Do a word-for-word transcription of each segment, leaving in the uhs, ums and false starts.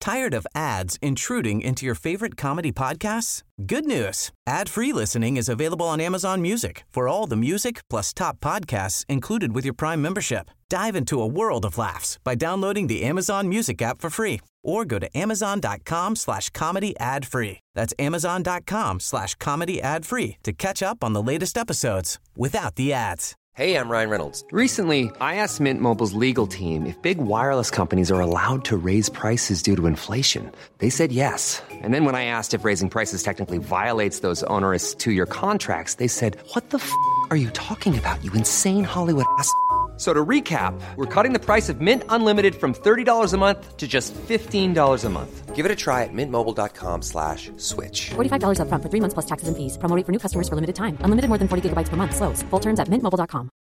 Tired of ads intruding into your favorite comedy podcasts? Good news. Ad-free listening is available on Amazon Music for all the music plus top podcasts included with your Prime membership. Dive into a world of laughs by downloading the Amazon Music app for free or go to amazon.com slash comedy ad free. That's amazon.com slash comedy ad free to catch up on the latest episodes without the ads. Hey, I'm Ryan Reynolds. Recently, I asked Mint Mobile's legal team if big wireless companies are allowed to raise prices due to inflation. They said yes. And then when I asked if raising prices technically violates those onerous two-year contracts, they said, what the f*** are you talking about, you insane Hollywood ass f- So to recap, we're cutting the price of Mint Unlimited from thirty dollars a month to just fifteen dollars a month. Give it a try at mintmobile.com slash switch. forty-five dollars up front for three months plus taxes and fees. Promo rate for new customers for limited time. Unlimited more than forty gigabytes per month. Slows full terms at mint mobile dot com.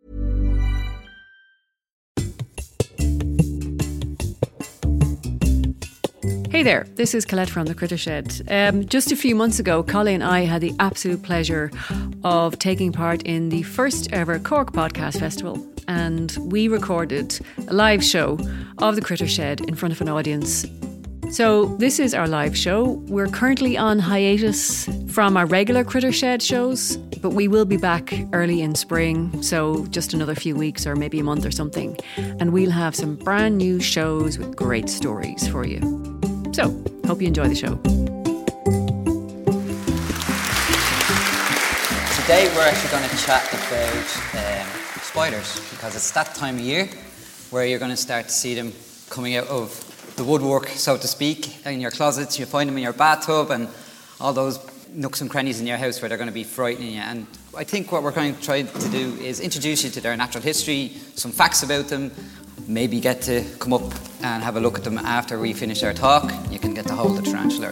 Hey there, this is Colette from The Critter Shed. Um, just a few months ago, Collie and I had the absolute pleasure of taking part in the first ever Cork Podcast Festival, and we recorded a live show of The Critter Shed in front of an audience. So this is our live show. We're currently on hiatus from our regular Critter Shed shows, but we will be back early in spring, so just another few weeks or maybe a month or something, and we'll have some brand new shows with great stories for you. So, hope you enjoy the show. Today we're actually going to chat about um, spiders, because it's that time of year where you're going to start to see them coming out of the woodwork, so to speak, in your closets. You find them in your bathtub and all those nooks and crannies in your house where they're going to be frightening you. And I think what we're going to try to do is introduce you to their natural history, some facts about them, maybe get to come up and have a look at them after we finish our talk. You can get to hold the tarantula.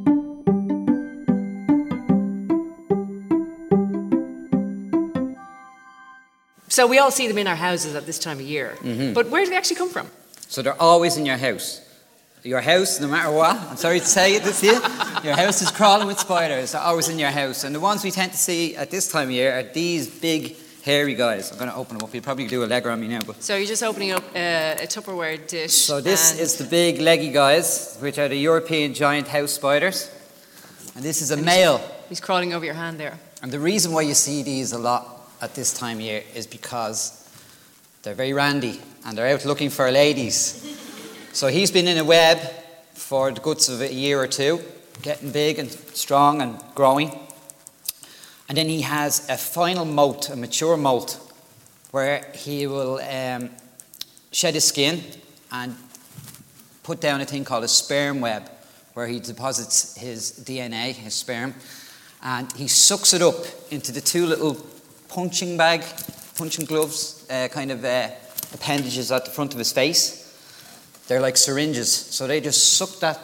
So we all see them in our houses at this time of year, mm-hmm. But where do they actually come from? So they're always in your house. Your house, no matter what, I'm sorry to say it to you, your house is crawling with spiders. They're always in your house. And the ones we tend to see at this time of year are these big, hairy guys. I'm going to open them up. You'll probably do a leg on me now. But so you're just opening up uh, a Tupperware dish. So this is the big, leggy guys, which are the European giant house spiders. And this is a and male. He's, he's crawling over your hand there. And the reason why you see these a lot at this time of year is because they're very randy and they're out looking for ladies. So he's been in a web for the guts of a year or two, getting big and strong and growing. And then he has a final molt, a mature molt, where he will um, shed his skin and put down a thing called a sperm web, where he deposits his D N A, his sperm, and he sucks it up into the two little punching bag, punching gloves, uh, kind of uh, appendages at the front of his face. They're like syringes, so they just suck that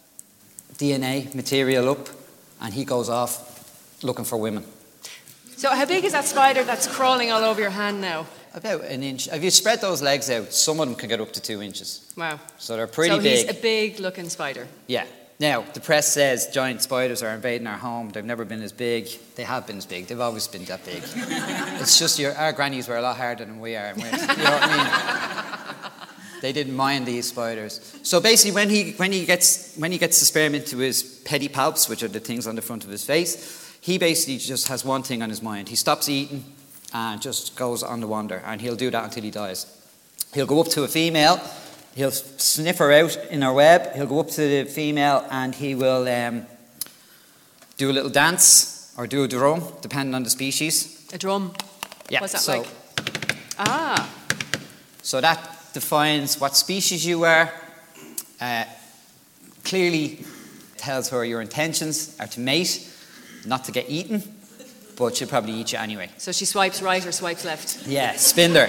D N A material up, and he goes off looking for women. So how big is that spider that's crawling all over your hand now? About an inch. If you spread those legs out, some of them can get up to two inches. Wow. So they're pretty so big. So he's a big-looking spider. Yeah. Now, the press says giant spiders are invading our home. They've never been as big. They have been as big. They've always been that big. It's just your, our grannies were a lot harder than we are. And we're, you know what I mean? They didn't mind these spiders. So basically, when he when he gets when he gets the sperm into his pedipalps, which are the things on the front of his face, he basically just has one thing on his mind. He stops eating and just goes on the wander, and he'll do that until he dies. He'll go up to a female, he'll sniff her out in her web, he'll go up to the female and he will um, do a little dance or do a drum, depending on the species. A drum? Yeah. What's that so, like? Ah. So that defines what species you are, uh, clearly tells her your intentions are to mate, not to get eaten, but she'll probably eat you anyway. So she swipes right or swipes left? Yeah, Spinder.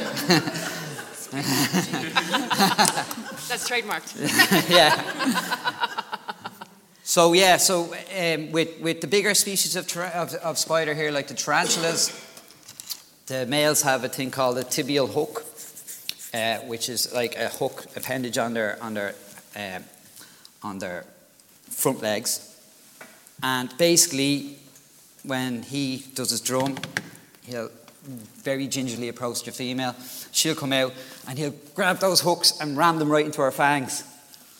That's trademarked. Yeah. So yeah, so um, with with the bigger species of, tra- of of spider here, like the tarantulas, the males have a thing called a tibial hook, uh, which is like a hook appendage on their on their um, on their front legs, and basically, when he does his drum, he'll very gingerly approach the female. She'll come out and he'll grab those hooks and ram them right into her fangs.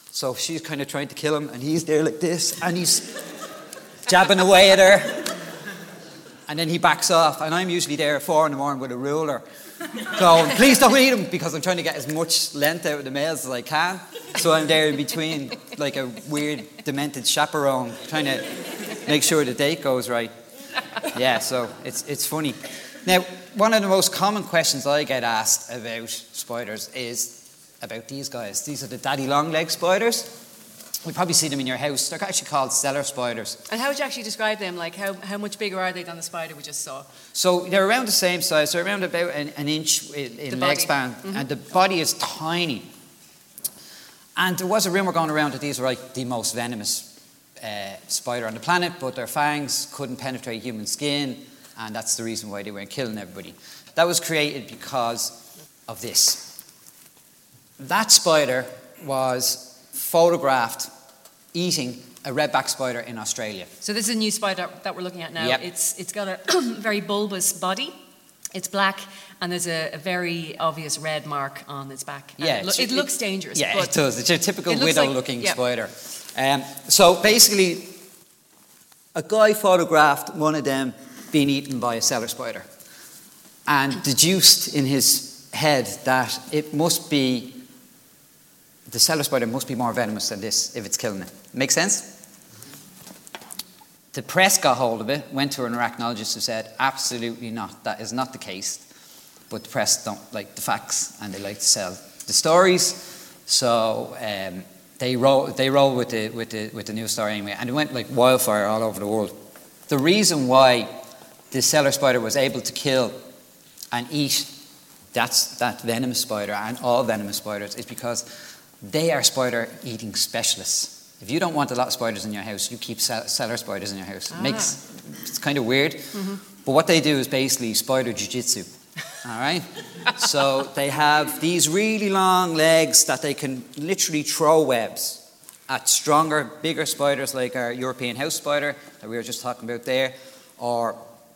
So she's kind of trying to kill him, and he's there like this, and he's jabbing away at her. And then he backs off, and I'm usually there at four in the morning with a ruler, going, please don't eat him, because I'm trying to get as much length out of the males as I can. So I'm there in between, like a weird, demented chaperone, trying to make sure the date goes right. Yeah, so it's it's funny. Now, one of the most common questions I get asked about spiders is about these guys. These are the daddy long-leg spiders. We probably see them in your house. They're actually called cellar spiders. And how would you actually describe them? Like, how, how much bigger are they than the spider we just saw? So they're around the same size. They're around about an, an inch in, in leg span. Mm-hmm. And the body is tiny. And there was a rumour going around that these were like the most venomous uh, spider on the planet, but their fangs couldn't penetrate human skin, and that's the reason why they weren't killing everybody. That was created because of this. That spider was photographed eating a redback spider in Australia. So this is a new spider that we're looking at now. Yep. It's It's got a very bulbous body. It's black, and there's a, a very obvious red mark on its back. And Yeah, it, lo- it, it looks dangerous. Yeah, but it does. It's a typical it looks like- widow-looking yeah. spider. Um, so basically, a guy photographed one of them being eaten by a cellar spider, and deduced in his head that it must be the cellar spider must be more venomous than this if it's killing it. Make sense? The press got hold of it, went to an arachnologist who said, absolutely not, that is not the case. But the press don't like the facts, and they like to sell the stories. So um, they roll they roll with the with the with the news story anyway, and it went like wildfire all over the world. The reason why the cellar spider was able to kill and eat that's that venomous spider and all venomous spiders is because they are spider eating specialists. If you don't want a lot of spiders in your house, you keep cellar spiders in your house. It Ah. makes it's kind of weird, mm-hmm. but what they do is basically spider jiu-jitsu. All right, so they have these really long legs that they can literally throw webs at stronger, bigger spiders like our European house spider that we were just talking about there, or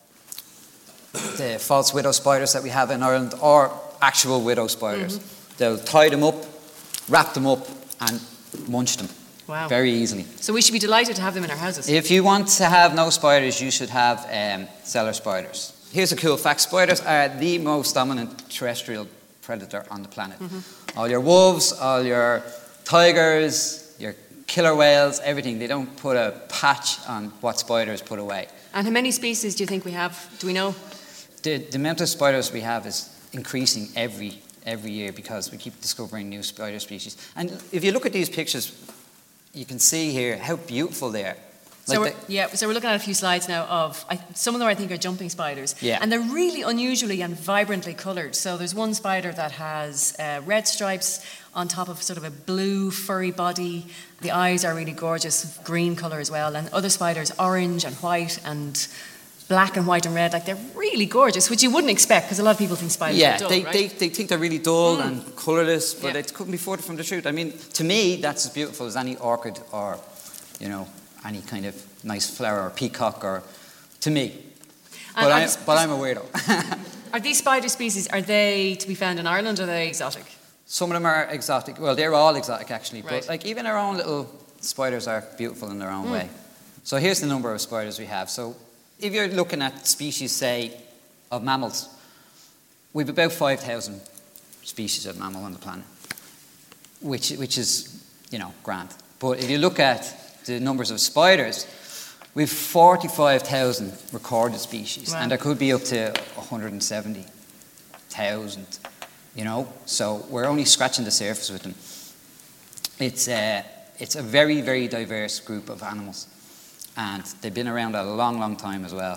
the false widow spiders that we have in Ireland, or actual widow spiders. Mm-hmm. They'll tie them up, wrap them up, and munch them. Wow. Very easily. So we should be delighted to have them in our houses. If you want to have no spiders, you should have um, cellar spiders. Here's a cool fact. Spiders are the most dominant terrestrial predator on the planet. Mm-hmm. All your wolves, all your tigers, your killer whales, everything, they don't put a patch on what spiders put away. And how many species do you think we have? Do we know? The, the amount of spiders we have is increasing every every year because we keep discovering new spider species. And if you look at these pictures, you can see here how beautiful they are. So like we're, yeah, so we're looking at a few slides now of, I, some of them I think are jumping spiders. Yeah. And they're really unusually and vibrantly coloured. So there's one spider that has uh, red stripes on top of sort of a blue furry body. The eyes are really gorgeous, green colour as well. And other spiders, orange and white and black and white and red. Like, they're really gorgeous, which you wouldn't expect because a lot of people think spiders yeah, are dull, they, right? they, they think they're really dull mm. and colourless, but yeah. it couldn't be further from the truth. I mean, to me, that's as beautiful as any orchid or, you know, any kind of nice flower or peacock, or to me. But, I, but I'm a weirdo. Are these spider species, are they to be found in Ireland, or are they exotic? Some of them are exotic. Well, they're all exotic, actually. Right. But like even our own little spiders are beautiful in their own mm. way. So here's the number of spiders we have. So if you're looking at species, say, of mammals, we've about five thousand species of mammal on the planet, which which is, you know, grand. But if you look at the numbers of spiders, we've forty-five thousand recorded species, wow. and there could be up to one hundred seventy thousand, you know, so we're only scratching the surface with them. It's a, it's a very, very diverse group of animals, and they've been around a long, long time as well.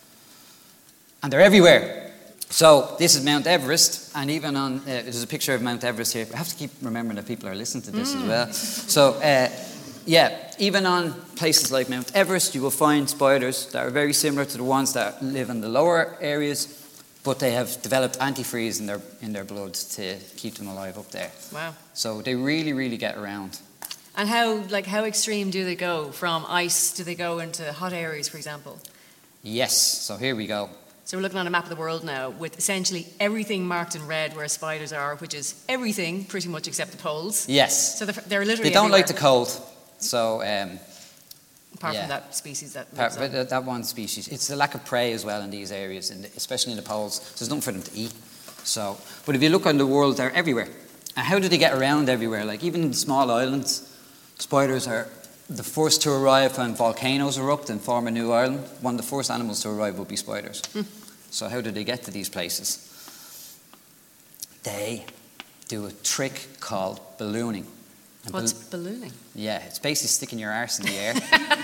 And they're everywhere. So this is Mount Everest, and even on, uh, there's a picture of Mount Everest here. I have to keep remembering that people are listening to this mm. as well. So, uh, yeah, even on places like Mount Everest, you will find spiders that are very similar to the ones that live in the lower areas, but they have developed antifreeze in their in their blood to keep them alive up there. Wow! So they really, really get around. And how like how extreme do they go? From ice, do they go into hot areas, for example? Yes. So here we go. So So we're looking on a map of the world now with essentially everything marked in red where spiders are, which is everything pretty much except the poles. Yes. So they're, they're literally They don't everywhere. like the cold. So, um, Apart yeah. from that species that Part, lives on. that, that one species. It's the lack of prey as well in these areas, in the, especially in the poles. So there's nothing for them to eat. So, but if you look on the world, they're everywhere. And how do they get around everywhere? Like even in small islands, spiders are the first to arrive when volcanoes erupt and form a new island. One of the first animals to arrive will be spiders. Hmm. So how do they get to these places? They do a trick called ballooning. And What's bal- ballooning? Yeah, it's basically sticking your arse in the air,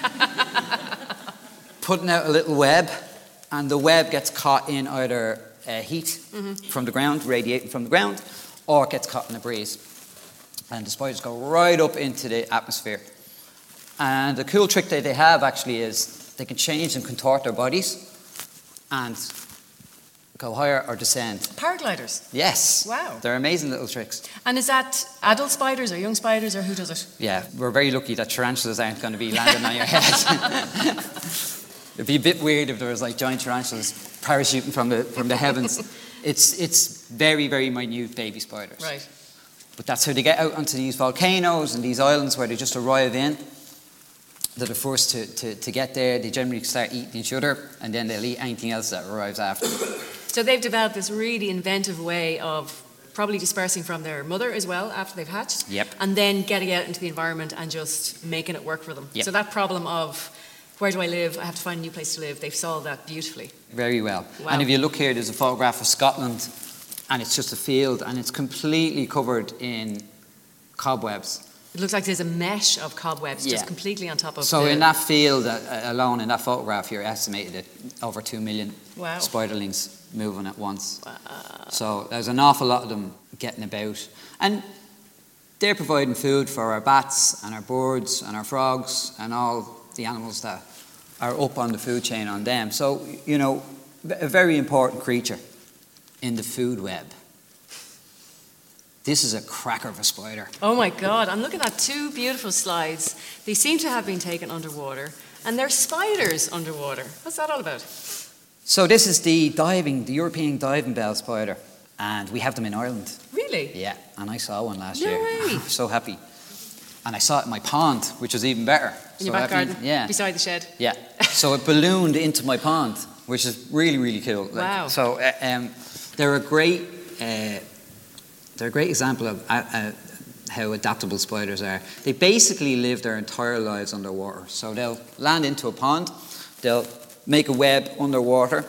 putting out a little web, and the web gets caught in either uh, heat mm-hmm. from the ground, radiating from the ground, or it gets caught in a breeze. And the spiders go right up into the atmosphere. And the cool trick that they have actually is they can change and contort their bodies and go higher or descend. Paragliders? Yes. Wow. They're amazing little tricks. And is that adult spiders or young spiders or who does it? Yeah, we're very lucky that tarantulas aren't going to be landing on your head. It'd be a bit weird if there was like giant tarantulas parachuting from the from the heavens. It's it's very, very minute baby spiders. Right. But that's how they get out onto these volcanoes and these islands where they just arrive in. They're the first to, to, to get there. They generally start eating each other, and then they'll eat anything else that arrives after. So they've developed this really inventive way of probably dispersing from their mother as well after they've hatched. Yep. And then getting out into the environment and just making it work for them. Yep. So that problem of where do I live? I have to find a new place to live. They've solved that beautifully. Very well. Wow. And if you look here, there's a photograph of Scotland, and it's just a field, and it's completely covered in cobwebs. It looks like there's a mesh of cobwebs Yeah. just completely on top of So the... in that field uh, alone, in that photograph, you're estimated at over two million Wow. spiderlings moving at once. Wow. So there's an awful lot of them getting about. And they're providing food for our bats and our birds and our frogs and all the animals that are up on the food chain on them. So, you know, a very important creature in the food web. This is a cracker of a spider. Oh my God, I'm looking at two beautiful slides. They seem to have been taken underwater, and they're spiders underwater. What's that all about? So this is the diving, the European diving bell spider, and we have them in Ireland. Really? Yeah, and I saw one last No year. way. I'm so happy. And I saw it in my pond, which was even better. In your So back that means- garden? Yeah. Beside the shed? Yeah. So it ballooned into my pond, which is really, really cool. Like, Wow. So uh, um, they're a great, uh, they're a great example of uh, uh, how adaptable spiders are. They basically live their entire lives underwater. So they'll land into a pond, they'll make a web underwater,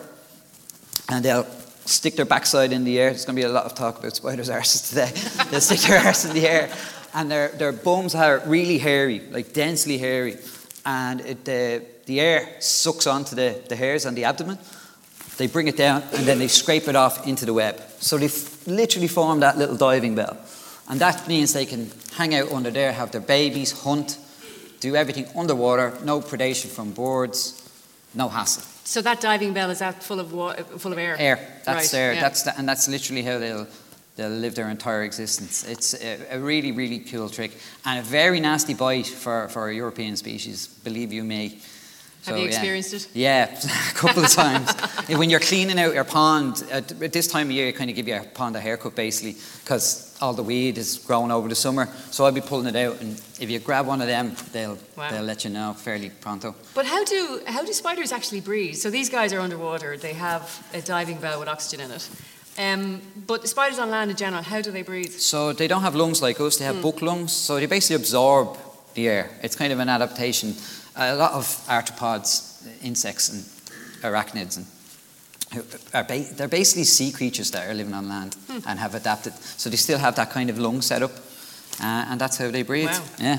and they'll stick their backside in the air. There's going to be a lot of talk about spiders' arses today. They'll stick their arse in the air, and their, their bums are really hairy, like densely hairy. And it, the, the air sucks onto the, the hairs on the abdomen. They bring it down, and then they scrape it off into the web. So they f- literally form that little diving bell. And that means they can hang out under there, have their babies, hunt, do everything underwater, no predation from birds, no hassle. So that diving bell, is that full of wa- full of air? Air. That's Right, there. yeah. That's the, and that's literally how they'll they'll live their entire existence. It's a, a really, really cool trick, and a very nasty bite for, for a European species, believe you me. Have So, you yeah. experienced it? Yeah, a couple of times. When you're cleaning out your pond, at, at this time of year, you kind of give your pond a haircut, basically, because all the weed is growing over the summer. So I'll be pulling it out, and if you grab one of them, they'll Wow. they'll let you know fairly pronto. But how do how do spiders actually breathe? So these guys are underwater. They have a diving bell with oxygen in it. Um, but spiders on land in general, how do they breathe? So they don't have lungs like us, they have buck lungs, so they basically absorb the air. It's kind of an adaptation. A lot of arthropods, insects and arachnids, and who are ba- they're basically sea creatures that are living on land hmm. and have adapted. So they still have that kind of lung setup, uh, and that's how they breathe. Wow. Yeah.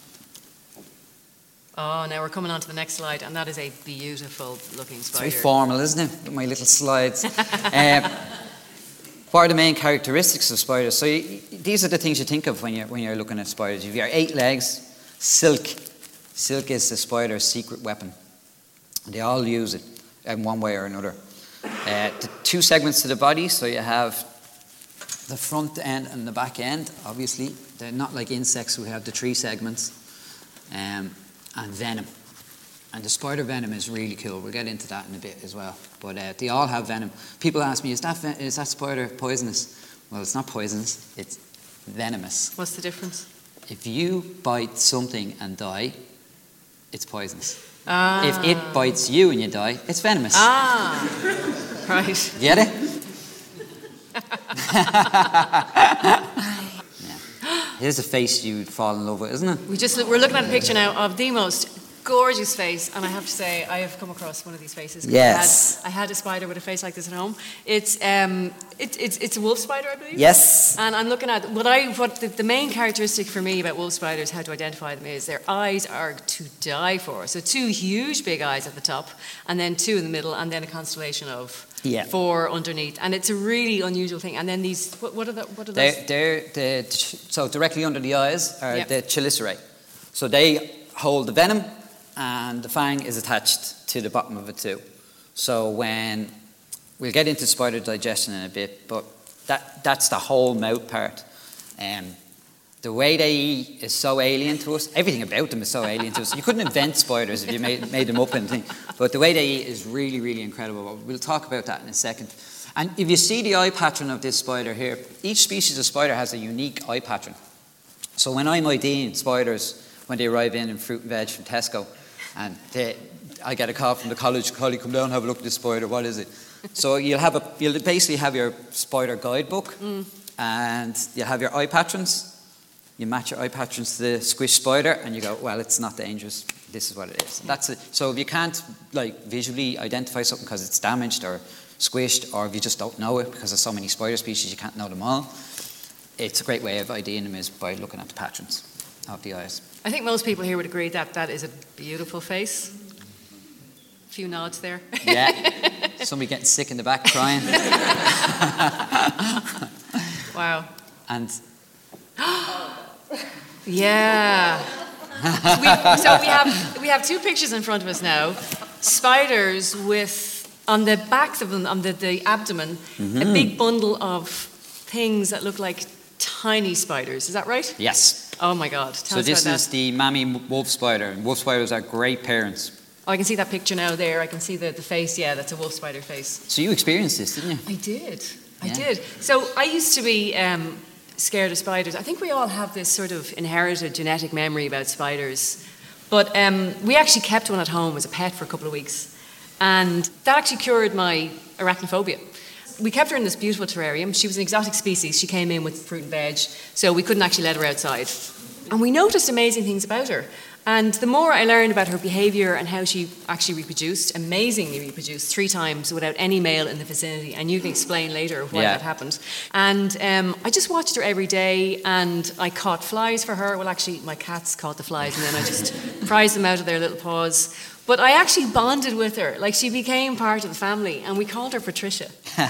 Oh, now we're coming on to the next slide, and that is a beautiful looking It's spider. very formal, isn't it? With my little slides. um, what are the main characteristics of spiders? So you, these are the things you think of when you're when you're looking at spiders. You've got eight legs, silk. Silk is the spider's secret weapon. They all use it in one way or another. Uh, the two segments to the body, so you have the front end and the back end, obviously. They're not like insects who have the three segments. Um, and venom. And the spider venom is really cool. We'll get into that in a bit as well. But uh, they all have venom. People ask me, is that, ven- is that spider poisonous? Well, it's not poisonous. It's venomous. What's the difference? If you bite something and die, it's poisonous. Ah. If it bites you and you die, it's venomous. Ah, right. Get it? Yeah. Here's a face you'd fall in love with, isn't it? We just we're looking at a picture now of the most gorgeous face, and I have to say I have come across one of these faces. Yes. I had, I had a spider with a face like this at home. It's um, it, it's it's a wolf spider, I believe. Yes. And I'm looking at what I what the, the main characteristic for me about wolf spiders, how to identify them, is their eyes are to die for. So two huge big eyes at the top, and then two in the middle, and then a constellation of Yeah. four underneath. And it's a really unusual thing. And then these what, what are the what are those? They're, they're the so directly under the eyes are Yeah. the chelicerae. So they hold the venom, and the fang is attached to the bottom of it too. So when we'll get into spider digestion in a bit, but that that's the whole mouth part. Um, the way they eat is so alien to us. Everything about them is so alien to us. You couldn't invent spiders if you made, made them up and things. But the way they eat is really, really incredible. We'll talk about that in a second. And if you see the eye pattern of this spider here, each species of spider has a unique eye pattern. So when I'm IDing spiders, when they arrive in in fruit and veg from Tesco, and they, I get a call from the college, Collie, come down and have a look at this spider, what is it? So you'll have a, you'll basically have your spider guidebook, mm. and you'll have your eye patterns. You match your eye patterns to the squish spider, and you go, well, it's not dangerous. This is what it is. And that's it. So if you can't like visually identify something because it's damaged or squished, or if you just don't know it because there's so many spider species you can't know them all, it's a great way of IDing them is by looking at the patterns of the eyes. I think most people here would agree that that is a beautiful face. A few nods there. Yeah. Somebody getting sick in the back crying. Wow. And yeah. we, so we have we have two pictures in front of us now. Spiders with on the backs of them, on the, the abdomen, mm-hmm. a big bundle of things that look like tiny spiders. Is that right? Yes. Oh my God. Tell so us this about is that. the mammy wolf spider. Wolf spiders are great parents. Oh, I can see that picture now there. I can see the, the face. Yeah, that's a wolf spider face. So you experienced this, didn't you? I did. I Yeah. did. So I used to be um, scared of spiders. I think we all have this sort of inherited genetic memory about spiders. But um, we actually kept one at home as a pet for a couple of weeks. And that actually cured my arachnophobia. We kept her in this beautiful terrarium. She was an exotic species. She came in with fruit and veg, so we couldn't actually let her outside. And we noticed amazing things about her. And the more I learned about her behaviour and how she actually reproduced, amazingly reproduced, three times without any male in the vicinity, and you can explain later why Yeah. that happened. And um, I just watched her every day, and I caught flies for her. Well, actually, my cats caught the flies, and then I just prized them out of their little paws. But I actually bonded with her. Like, she became part of the family, and we called her Patricia.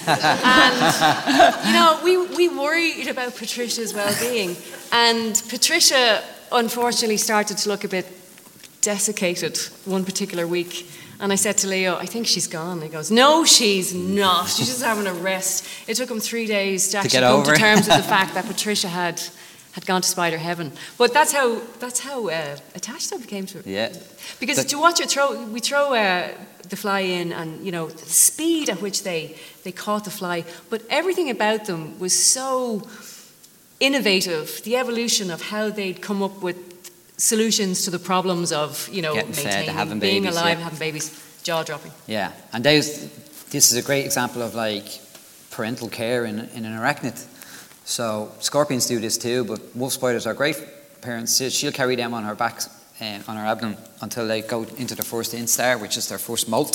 And, you know, we, we worried about Patricia's well-being. And Patricia, unfortunately, started to look a bit desiccated one particular week. And I said to Leo, I think she's gone. He goes, no, she's not. She's just having a rest. It took him three days to, To actually get come over to it. terms with the fact that Patricia had... had gone to spider heaven. But that's how that's how uh, attached I became to it. Yeah. Because But- to watch her throw, we throw uh, the fly in, and you know the speed at which they they caught the fly. But everything about them was so innovative. The evolution of how they'd come up with solutions to the problems of you know Getting fed, maintaining, having being babies, alive, yeah. having babies, jaw dropping. Yeah, and those, this is a great example of like parental care in, in an arachnid. So scorpions do this too, but wolf spiders are great parents. She'll carry them on her back, um, on her abdomen, until they go into their first instar, which is their first molt,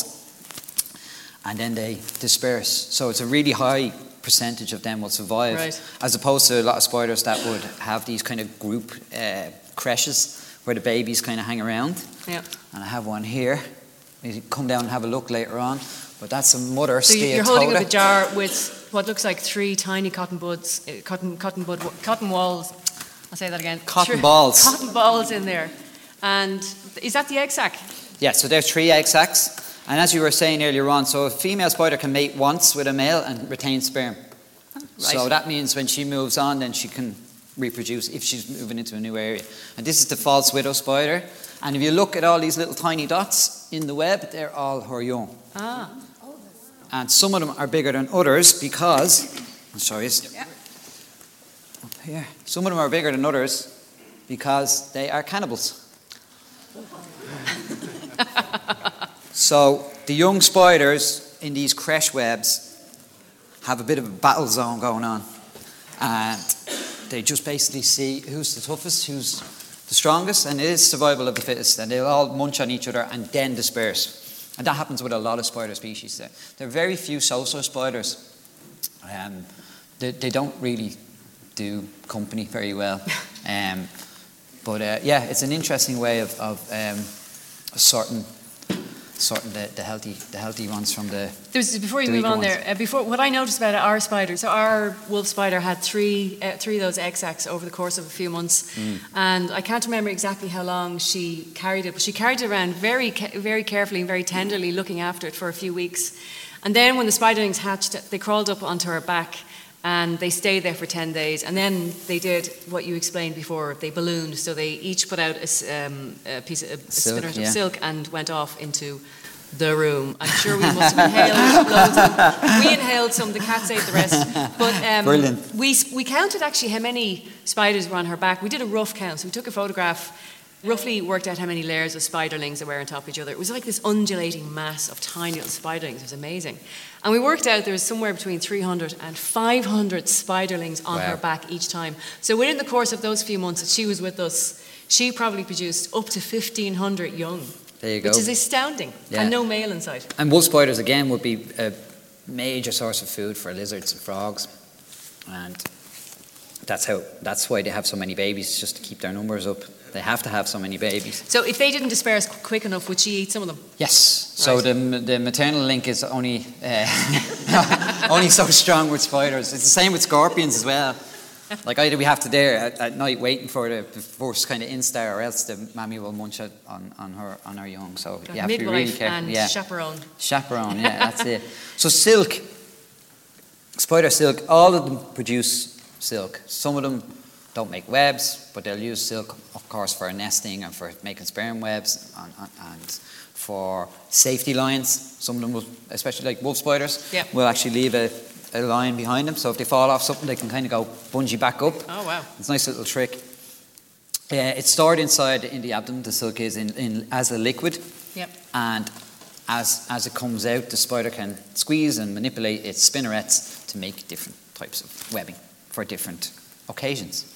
and then they disperse. So it's a really high percentage of them will survive, Right. as opposed to a lot of spiders that would have these kind of group uh, creches where the babies kind of hang around. Yeah. And I have one here. You come down and have a look later on. But that's a mother So you- you're holding up a steatota. jar with what looks like three tiny cotton buds, uh, cotton cotton bud, cotton walls. I'll say that again. Cotton Three- balls. Cotton balls in there. And is that the egg sac? Yeah, so there's three egg sacs. And as you were saying earlier on, so a female spider can mate once with a male and retain sperm. So Right. that means when she moves on, then she can reproduce if she's moving into a new area. And this is the false widow spider. And if you look at all these little tiny dots in the web, they're all her young. Ah. And some of them are bigger than others because, I'll show you. Yeah. Up here. Some of them are bigger than others because they are cannibals. So the young spiders in these creche webs have a bit of a battle zone going on. And they just basically see who's the toughest, who's the strongest, and it is survival of the fittest. And they'll all munch on each other and then disperse. And that happens with a lot of spider species. There, there are very few so-so spiders. Um, they, they don't really do company very well. Um, but uh, yeah, it's an interesting way of, of um, sorting, sorting the, the healthy, the healthy ones from the. There's, before you the move on ones. there, uh, before what I noticed about our spider. So our wolf spider had three, uh, three of those egg sacs over the course of a few months, mm. and I can't remember exactly how long she carried it, but she carried it around very, very carefully and very tenderly, looking after it for a few weeks, and then when the spiderlings hatched, they crawled up onto her back. And they stayed there for ten days. And then they did what you explained before. They ballooned. So they each put out a, um, a piece of a silk, spinneret yeah. of silk and went off into the room. I'm sure we must have inhaled loads of, we inhaled some, the cats ate the rest. But um, Brilliant. We, we counted actually how many spiders were on her back. We did a rough count. So we took a photograph, roughly worked out how many layers of spiderlings there were on top of each other. It was like this undulating mass of tiny little spiderlings. It was amazing. And we worked out there was somewhere between three hundred and five hundred spiderlings on wow. her back each time. So within the course of those few months that she was with us, she probably produced up to fifteen hundred young. There you go. Which is astounding. Yeah. And no male in sight. And wolf spiders, again, would be a major source of food for lizards and frogs. And that's how. That's why they have so many babies, just to keep their numbers up. They have to have so many babies. So if they didn't disperse quick enough, would she eat some of them? Yes. So right. the the maternal link is only uh, only so strong with spiders. It's the same with scorpions as well. Like either we have to there at, at night waiting for the, the first kind of instar, or else the mammy will munch it on, on her on her young. So you have to be really Midwife careful. and yeah. chaperone. Chaperone, yeah, that's it. So silk, spider silk, all of them produce silk. Some of them don't make webs, but they'll use silk, of course, for nesting and for making sperm webs and, and, and for safety lines. Some of them will, especially like wolf spiders, yep. will actually leave a, a line behind them. So if they fall off something, they can kind of go bungee back up. Oh, wow. It's a nice little trick. Uh, it's stored inside in the abdomen, the silk is, in, in as a liquid. Yep. And as, as it comes out, the spider can squeeze and manipulate its spinnerets to make different types of webbing for different occasions.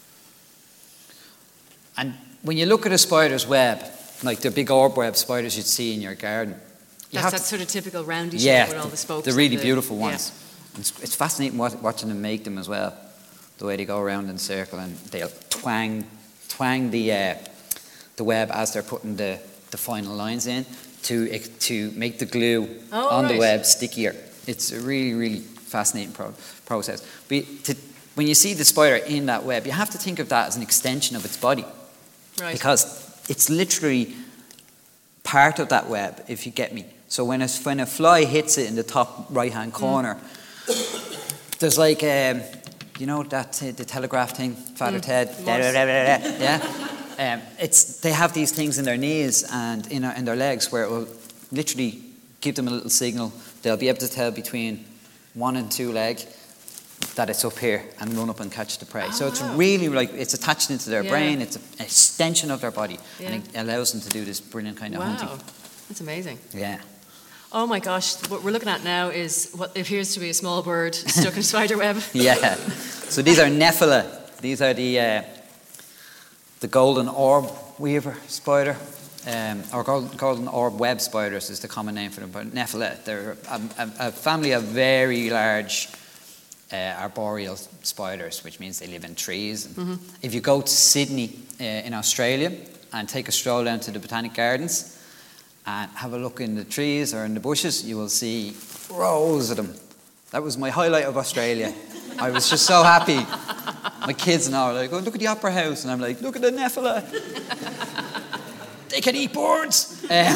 And when you look at a spider's web, like the big orb web spiders you'd see in your garden, you That's have that to, sort of typical roundy yeah, shape with all the spokes. the really and the, beautiful ones. Yeah. It's, it's fascinating watching them make them as well, the way they go around in a circle and they'll twang, twang the uh, the web as they're putting the, the final lines in to to make the glue oh, on right. the web stickier. It's a really really fascinating pro- process. But to, when you see the spider in that web, you have to think of that as an extension of its body. Right. Because it's literally part of that web, if you get me. So when a, when a fly hits it in the top right-hand corner, mm. there's like, um, you know, that uh, the telegraph thing, Father mm. Ted, da, da, da, da, da, yeah. Um, it's they have these things in their knees and in, in their legs where it will literally give them a little signal. They'll be able to tell between one and two leg that it's up here and run up and catch the prey. Oh, so it's wow. really like it's attached into their yeah. brain. It's an extension of their body, yeah. and it allows them to do this brilliant kind of wow. hunting. That's amazing. Yeah. Oh my gosh! What we're looking at now is what appears to be a small bird stuck in a spider web. Yeah. So these are Nephila. These are the uh, the golden orb weaver spider, um, or golden, golden orb web spiders is the common name for them. But Nephila, they're a, a, a family of very large. Uh, arboreal spiders, which means they live in trees. Mm-hmm. If you go to Sydney uh, in Australia and take a stroll down to the Botanic Gardens and have a look in the trees or in the bushes, you will see rows of them. That was my highlight of Australia. I was just so happy. My kids and all were like, oh, look at the Opera House. And I'm like, look at the Nephila. They can eat birds. Um,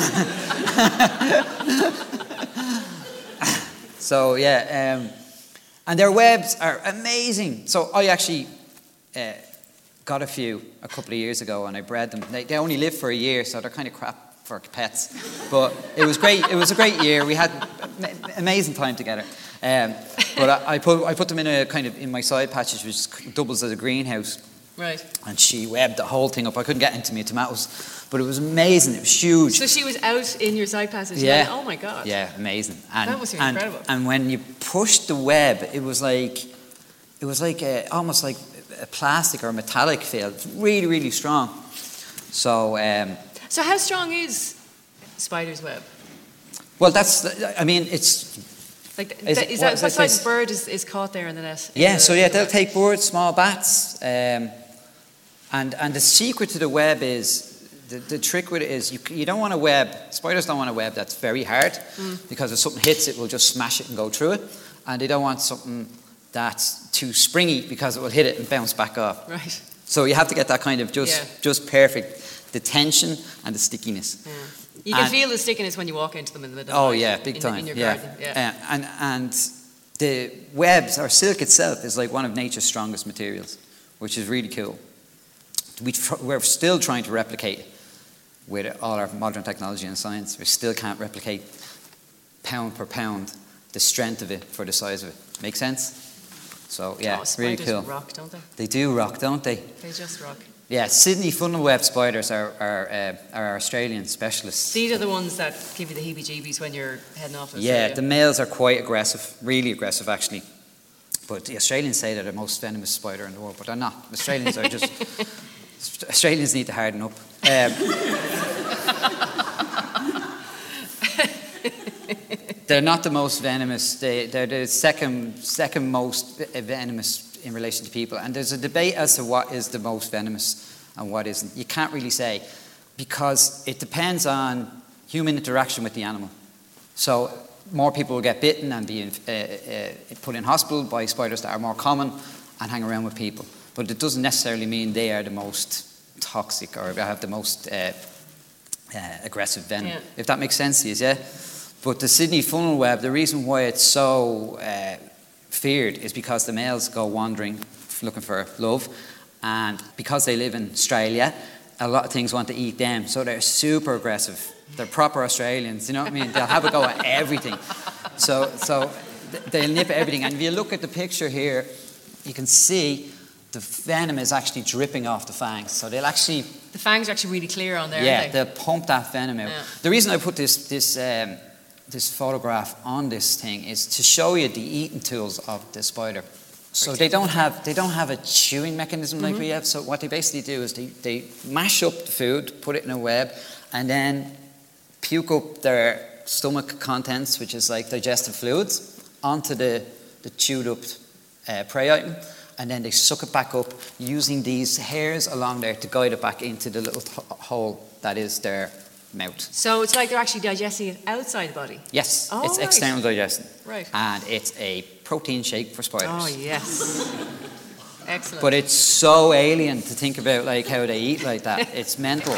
so, yeah. Um, And their webs are amazing. So I actually uh, got a few a couple of years ago, and I bred them. They, they only live for a year, so they're kind of crap for pets. But it was great. It was a great year. We had amazing time together. Um, but I, I put I put them in a kind of in my side patches, which doubles as a greenhouse. Right. And she webbed the whole thing up. I couldn't get into my tomatoes, but it was amazing. It was huge. So she was out in your side passage. Yeah. Like, oh my God. Yeah, amazing. And, that must be and, incredible. And when you pushed the web, it was like it was like a, almost like a plastic or a metallic feel. It was really, really strong. So. Um, so how strong is spider's web? Well, that's. I mean, it's. Like, is, that, is what, that what size bird is, is caught there in the net? Yeah, the, so yeah, they'll web? take birds, small bats, um, and and the secret to the web is the, the trick with it is you you don't want a web. Spiders don't want a web that's very hard mm. because if something hits it, will just smash it and go through it, and they don't want something that's too springy because it will hit it and bounce back off. Right. So you have to get that kind of just yeah. just perfect, the tension and the stickiness. Yeah. You can and, feel the stickiness when you walk into them in the middle oh of the night. yeah, big in, time. In your yeah. garden. Yeah. Uh, and and the webs or silk itself is like one of nature's strongest materials, which is really cool. We tr- we're still trying to replicate with all our modern technology and science. We still can't replicate pound per pound the strength of it for the size of it. Make sense? So yeah, oh, really cool. Spiders rock, don't they? They do rock, don't they? They just rock. Yeah, Sydney funnel web spiders are are, uh, are Australian specialists. These are the ones that give you the heebie-jeebies when you're heading off. Yeah, the males are quite aggressive, really aggressive actually. But the Australians say they're the most venomous spider in the world, but they're not. Australians are just... Australians need to harden up. Um, they're not the most venomous. They, they're the second second most venomous in relation to people, and there's a debate as to what is the most venomous and what isn't. You can't really say, because it depends on human interaction with the animal. So more people will get bitten and be uh, uh, put in hospital by spiders that are more common and hang around with people. But it doesn't necessarily mean they are the most toxic or have the most uh, uh, aggressive venom, yeah. if that makes sense to you, yeah? But the Sydney funnel web, the reason why it's so uh, feared is because the males go wandering looking for love, and because they live in Australia, a lot of things want to eat them, so they're super aggressive. They're proper Australians, you know what I mean? They'll have a go at everything. So, so they'll nip at everything. And if you look at the picture here, you can see the venom is actually dripping off the fangs. So they'll actually... The fangs are actually really clear on there, yeah, aren't they? they'll pump that venom out. Yeah. The reason I put this this um, this photograph on this thing is to show you the eating tools of the spider. So they don't have they don't have a chewing mechanism like mm-hmm. we have. So what they basically do is they, they mash up the food, put it in a web, and then puke up their stomach contents, which is like digestive fluids, onto the, the chewed up uh, prey item, and then they suck it back up using these hairs along there to guide it back into the little th- hole that is their mouth. So it's like they're actually digesting it outside the body? Yes, oh, it's right. external digestion. Right. And it's a protein shake for spiders. Oh, yes. Excellent. But it's so alien to think about like how they eat like that. It's mental.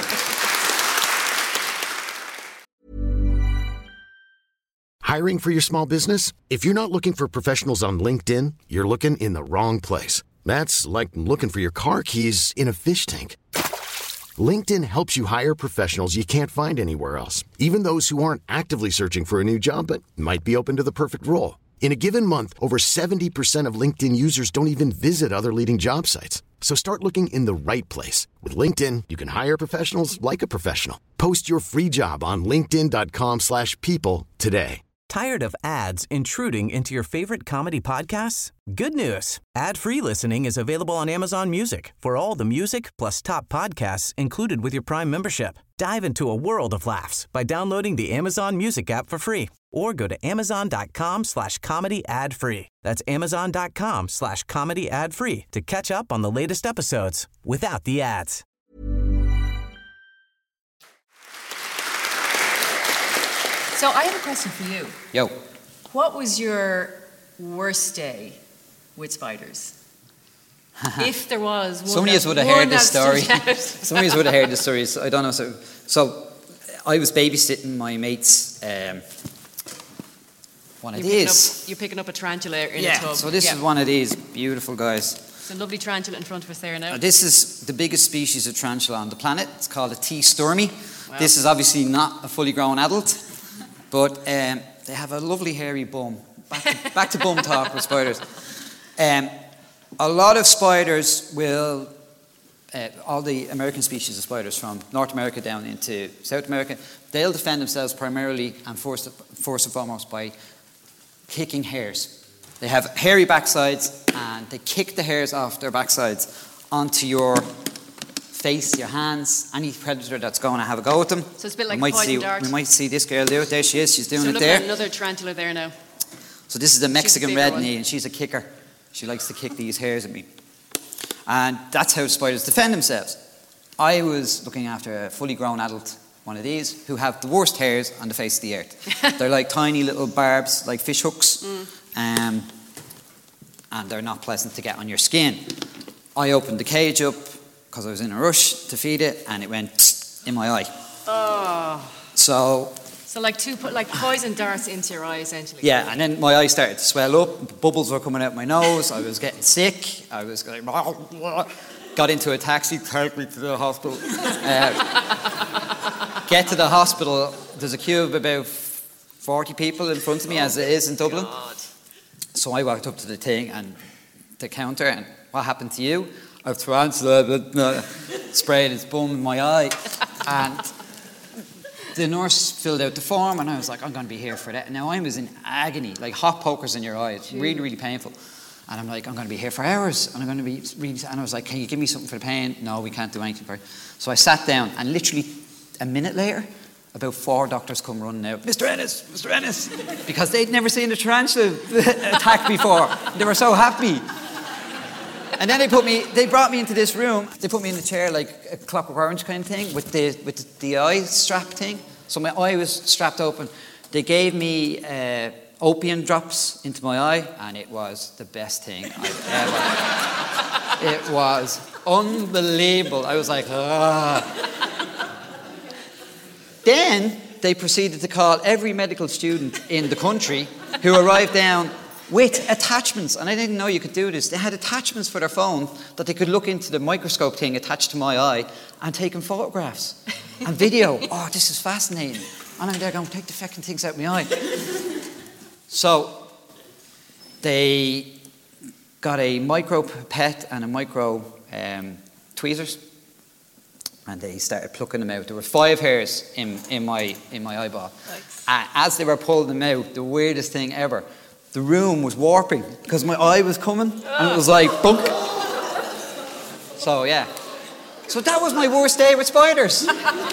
Hiring for your small business? If you're not looking for professionals on LinkedIn, you're looking in the wrong place. That's like looking for your car keys in a fish tank. LinkedIn helps you hire professionals you can't find anywhere else, even those who aren't actively searching for a new job but might be open to the perfect role. In a given month, over seventy percent of LinkedIn users don't even visit other leading job sites. So start looking in the right place. With LinkedIn, you can hire professionals like a professional. Post your free job on linkedin.com slash people today. Tired of ads intruding into your favorite comedy podcasts? Good news. Ad-free listening is available on Amazon Music for all the music plus top podcasts included with your Prime membership. Dive into a world of laughs by downloading the Amazon Music app for free or go to amazon.com slash comedy ad-free. That's amazon.com slash comedy ad-free to catch up on the latest episodes without the ads. So I have a question for you. Yo. What was your worst day with spiders? If there was one. Somebody that, would have heard that this story. stood Somebody would have heard this story. So I don't know. So, so I was babysitting my mate's um, one of you're these. Picking up, you're picking up a tarantula in yeah, a tub. so this yeah. is one of these beautiful guys. It's a lovely tarantula in front of us there now. Uh, this is the biggest species of tarantula on the planet. It's called a T. stormi. Wow. This is obviously not a fully grown adult, but um, they have a lovely hairy bum. Back to, back to bum talk with spiders. Um, a lot of spiders will, uh, all the American species of spiders from North America down into South America, they'll defend themselves primarily and first, first and foremost by kicking hairs. They have hairy backsides and they kick the hairs off their backsides onto your face, your hands, any predator that's going to have a go at them. So it's a bit like we a might poison see, dart. We might see this girl do it. There she is. She's doing so it look there. at another tarantula there now. So this is the Mexican bigger red one. knee, and she's a kicker. She likes to kick these hairs at me. And that's how spiders defend themselves. I was looking after a fully grown adult, one of these, who have the worst hairs on the face of the earth. They're like tiny little barbs, like fish hooks, mm. um, and they're not pleasant to get on your skin. I opened the cage up because I was in a rush to feed it, and it went psst in my eye. Oh. So... So like two, like poison darts into your eye, essentially. Yeah, and then my eye started to swell up. Bubbles were coming out my nose. I was getting sick. I was going, blah, blah. Got into a taxi, take me to the hospital. Uh, get to the hospital. There's a queue of about forty people in front of me, as it is in Dublin. God. So I walked up to the thing and the counter, and what happened to you? I've tarantula, sprayed its bum in my eye, and the nurse filled out the form, and I was like, I'm going to be here for that. Now I was in agony, like hot pokers in your eye. It's really, really painful. And I'm like, I'm going to be here for hours, and I'm going to be really. And I was like, can you give me something for the pain? No, we can't do anything for it. So I sat down, and literally a minute later, about four doctors come running out. Mister Ennis, Mister Ennis, because they'd never seen a tarantula attack before. They were so happy. And then they put me, they brought me into this room. They put me in a chair like a Clockwork Orange kind of thing with the with the, the eye strap thing. So my eye was strapped open. They gave me uh, opium drops into my eye, and it was the best thing I've ever. It was unbelievable. I was like, ah. Then they proceeded to call every medical student in the country who arrived down with attachments, and I didn't know you could do this. They had attachments for their phone that they could look into the microscope thing attached to my eye and taking photographs and video. Oh, this is fascinating. And I'm there going, take the fucking things out of my eye. So they got a micro pipette and a micro um, tweezers, and they started plucking them out. There were five hairs in, in my in my eyeball. Nice. And as they were pulling them out, the weirdest thing ever, the room was warping because my eye was coming, and it was like bunk. So yeah, so that was my worst day with spiders.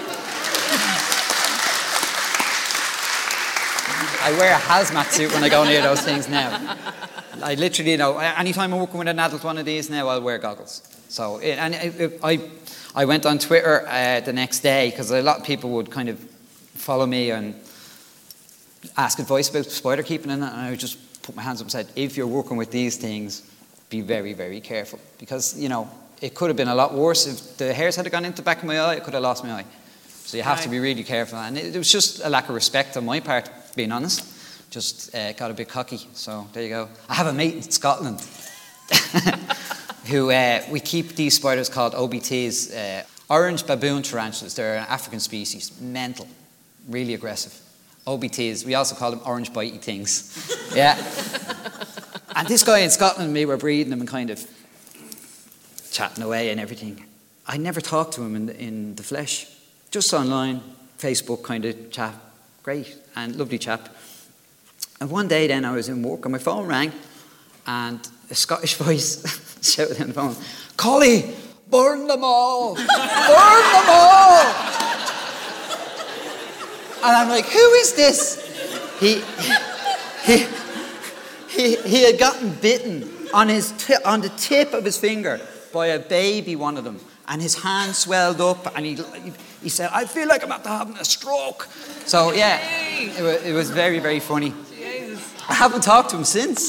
I wear a hazmat suit when I go near those things now. I literally, you know, anytime I'm working with an adult one of these now, I'll wear goggles. So, and I, I went on Twitter uh, the next day because a lot of people would kind of follow me and ask advice about spider keeping, and I would just put my hands up and said, if you're working with these things, be very, very careful, because you know it could have been a lot worse if the hairs had gone into the back of my eye. It could have lost my eye. So you have right. to be really careful, and it, it was just a lack of respect on my part, being honest. Just uh, got a bit cocky. So there you go. I have a mate in Scotland who uh, we keep these spiders called O B Ts, uh, orange baboon tarantulas. They're an African species, mental, really aggressive. O B Ts. We also call them orange bitey things. Yeah. And this guy in Scotland and me were breeding them and kind of chatting away and everything. I never talked to him in the, in the flesh. Just online, Facebook kind of chat. Great and lovely chap. And one day then I was in work and my phone rang and a Scottish voice shouted on the phone, "Collie, burn them all! Burn them all!" And I'm like, who is this? He, he, he, he had gotten bitten on, his t- on the tip of his finger by a baby, one of them. And his hand swelled up and he, he said, "I feel like I'm about to have a stroke." So yeah, it was, it was very, very funny. Jesus. I haven't talked to him since.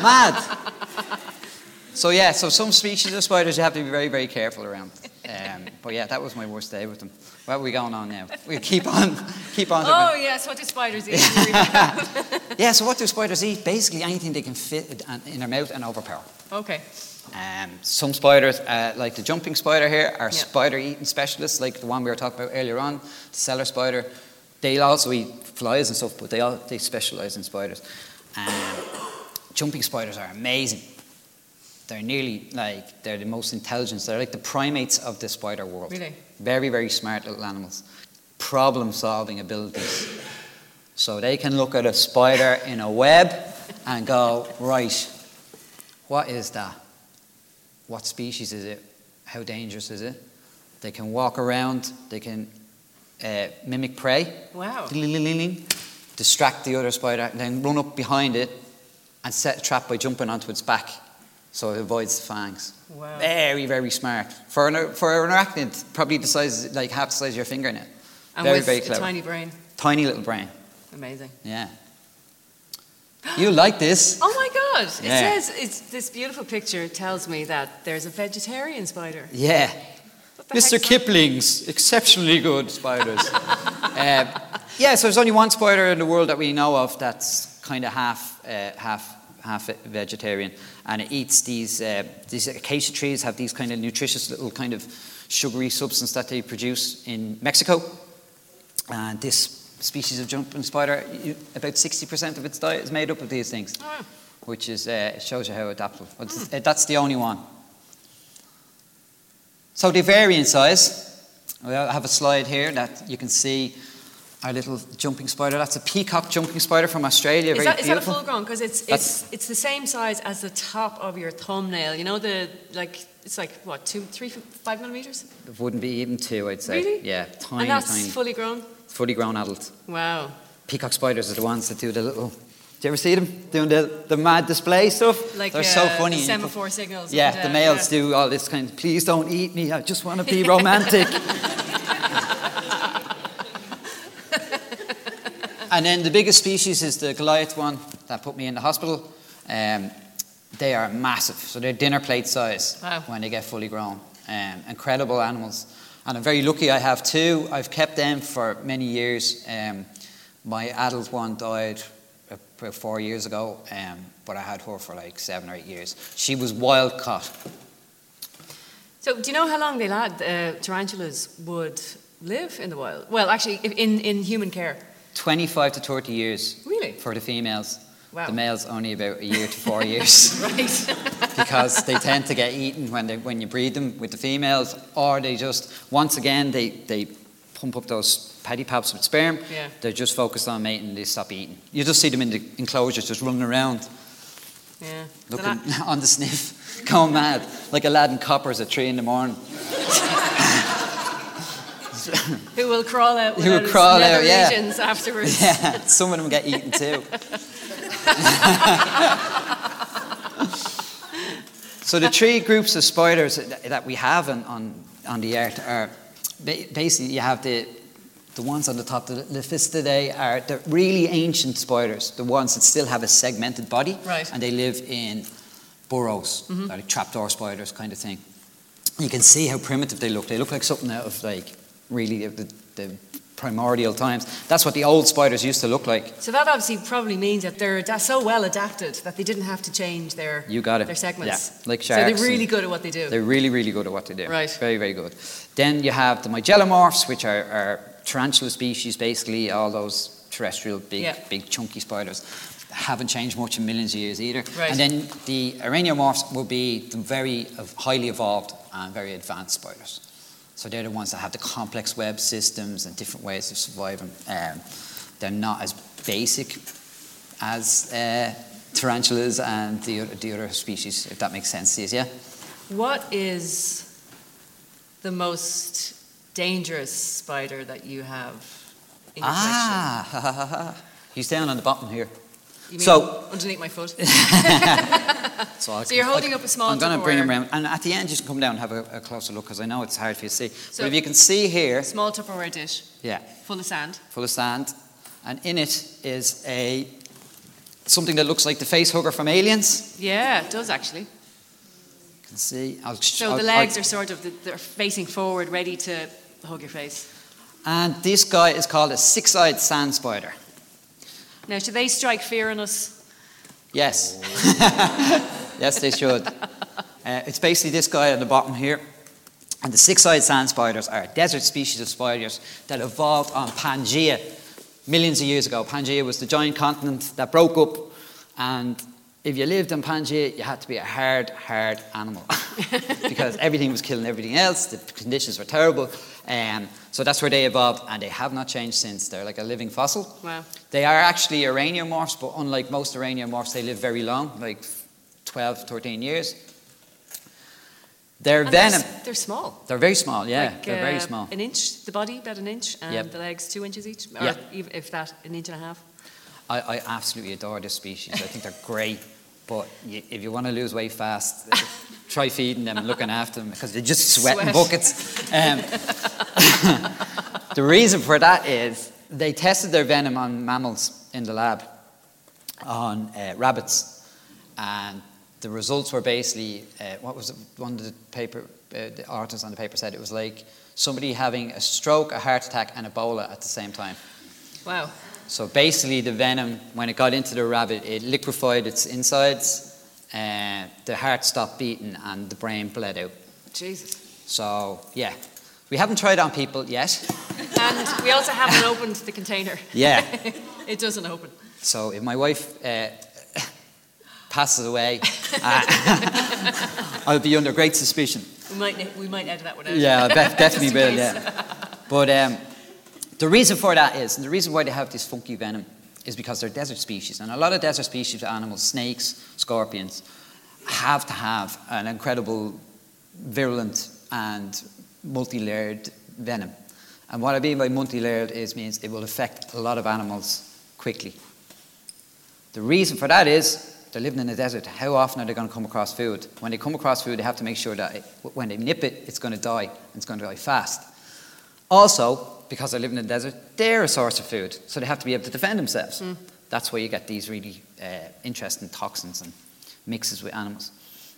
Mad. So yeah, so some species of spiders you have to be very, very careful around. Um, But yeah, that was my worst day with them. What are we going on now? We'll keep on, keep on. Oh yes, what do spiders eat? Yeah, so what do spiders eat? Basically anything they can fit in their mouth and overpower. Okay. Um, some spiders, uh, like the jumping spider here, are Yeah. spider-eating specialists, like the one we were talking about earlier on, the cellar spider. They also eat flies and stuff, but they all they specialise in spiders. Um, jumping spiders are amazing. They're nearly like, they're the most intelligent. They're like the primates of the spider world. Really? Very, very smart little animals. Problem-solving abilities. So they can look at a spider in a web and go, right, what is that? What species is it? How dangerous is it? They can walk around. They can uh, mimic prey. Wow. Distract the other spider, and then run up behind it and set a trap by jumping onto its back, so it avoids the fangs. Wow. Very, very smart. For an for an arachnid, probably the size, like half the size of your fingernail. And very, with very a clever. tiny brain. Tiny little brain. Amazing. Yeah. You like this? Oh my God! It Yeah. says it's this beautiful picture tells me that there's a vegetarian spider. Yeah. What the Mister heck's Kipling's exceptionally good spiders. uh, yeah, so there's only one spider in the world that we know of that's kind of half, uh, half, half vegetarian, and it eats these uh, these acacia trees. Have these kind of nutritious little kind of sugary substance that they produce in Mexico, and this species of jumping spider, you, about sixty percent of its diet is made up of these things, Oh. which is uh, it shows you how adaptable. But mm. uh, that's the only one. So they vary in size. I have a slide here that you can see our little jumping spider. That's a peacock jumping spider from Australia. Is Very that, is that a beautiful. full grown? Because it's it's it's the same size as the top of your thumbnail. You know the like it's like what two, three, five millimeters? It wouldn't be even two, I'd say. Really? Yeah, tiny, And that's tiny. fully grown. Fully grown adult. Wow. Peacock spiders are the ones that do the little. Do you ever see them doing the, the mad display stuff? Like They're uh, so funny. the You semaphore put- signals. Yeah, and, the uh, males yeah. do all this kind of, please don't eat me, I just want to be romantic. And then the biggest species is the Goliath one that put me in the hospital. Um, they are massive, so they're dinner plate size Wow. when they get fully grown. Um, incredible animals. And I'm very lucky I have two. I've kept them for many years. Um, my adult one died about four years ago, um, but I had her for like seven or eight years. She was wild caught. So do you know how long they la- uh, tarantulas would live in the wild? Well, actually, if- in in human care. twenty-five to thirty years. Really? For the females. Wow. The males only about a year to four years. Right. Because they tend to get eaten when they when you breed them with the females, or they just once again they, they pump up those pedipalps with sperm. Yeah. They're just focused on mating. They stop eating. You just see them in the enclosures, just running around, Yeah. looking So that- on the sniff, going mad like a lad in coppers at three in the morning. Who will crawl out Who will without his crawl nether out, yeah. regions afterwards. Yeah, some of them get eaten too. So the three groups of spiders that we have on, on, on the earth are ba- basically you have the the ones on the top, the Lephistidae, are the really ancient spiders, the ones that still have a segmented body, Right. and they live in burrows, Mm-hmm. like trapdoor spiders kind of thing. You can see how primitive they look. They look like something out of like really the, the primordial times. That's what the old spiders used to look like. So that obviously probably means that they're da- so well adapted that they didn't have to change their You got it. their segments. Yeah, like So sharks they're really and- good at what they do. They're really, really good at what they do. Right. Very, very good. Then you have the Mygellomorphs, which are, are tarantula species, basically, all those terrestrial big, Yeah. big chunky spiders. Haven't changed much in millions of years either. Right. And then the Araneomorphs will be the very ev- highly evolved and very advanced spiders. So they're the ones that have the complex web systems and different ways of surviving. Um, they're not as basic as uh, tarantulas and the, other- the other species, if that makes sense to you, yeah? What is the most dangerous spider that you have in your Ah, ha, ha, ha, ha. He's down on the bottom here. collection? You mean so- underneath my foot. So, I'll- So you're holding up a small I'm going to bring him Tupperware. around, and at the end you can come down and have a, a closer look because I know it's hard for you to see. So- but if you can see here, Small Tupperware dish yeah, full of sand. full of sand, and in it is a something that looks like the face hugger from Aliens. Yeah, it does actually. can see. I'll, So I'll, the legs I'll, are sort of, the, they're facing forward, ready to hug your face. And this guy is called a six-eyed sand spider. Now, should they strike fear in us? Yes. Yes, they should. Uh, it's basically this guy on the bottom here. And the six-eyed sand spiders are a desert species of spiders that evolved on Pangaea millions of years ago. Pangaea was the giant continent that broke up, and if you lived on Pangaea, you had to be a hard, hard animal because everything was killing everything else. The conditions were terrible. Um, so that's where they evolved, and they have not changed since. They're like a living fossil. Wow. They are actually araneomorphs, but unlike most araneomorphs, they live very long, like twelve, thirteen years. Their And venom... They're, they're small. They're very small, yeah. Like, they're uh, very small. An inch, the body, about an inch, and Yep. the legs two inches each? Or Yep. even if that, an inch and a half? I, I absolutely adore this species. I think they're great. But you, if you want to lose weight fast, uh, try feeding them and looking after them because they just sweat in Sweat. buckets. Um, the reason for that is they tested their venom on mammals in the lab, on uh, rabbits, and the results were basically, uh, what was it, one of the paper, uh, the authors on the paper said it was like somebody having a stroke, a heart attack, and Ebola at the same time. Wow. So basically the venom, when it got into the rabbit, it liquefied its insides, uh, the heart stopped beating, and the brain bled out. Jesus. So, yeah. We haven't tried it on people yet. And we also haven't opened the container. Yeah. It doesn't open. So if my wife uh, passes away, uh, I'll be under great suspicion. We might, we might edit that one out. Yeah, I def- definitely Just in will, case. yeah. But um, the reason for that is, and the reason why they have this funky venom, is because they're desert species. And a lot of desert species of animals, snakes, scorpions, have to have an incredible, virulent and multi-layered venom. And what I mean by multi-layered is means it will affect a lot of animals quickly. The reason for that is they're living in the desert. How often are they going to come across food? When they come across food, they have to make sure that it, when they nip it, it's going to die, and it's going to die fast. Also, because they're living in the desert, they're a source of food, so they have to be able to defend themselves. Mm. That's why you get these really uh, interesting toxins and mixes with animals.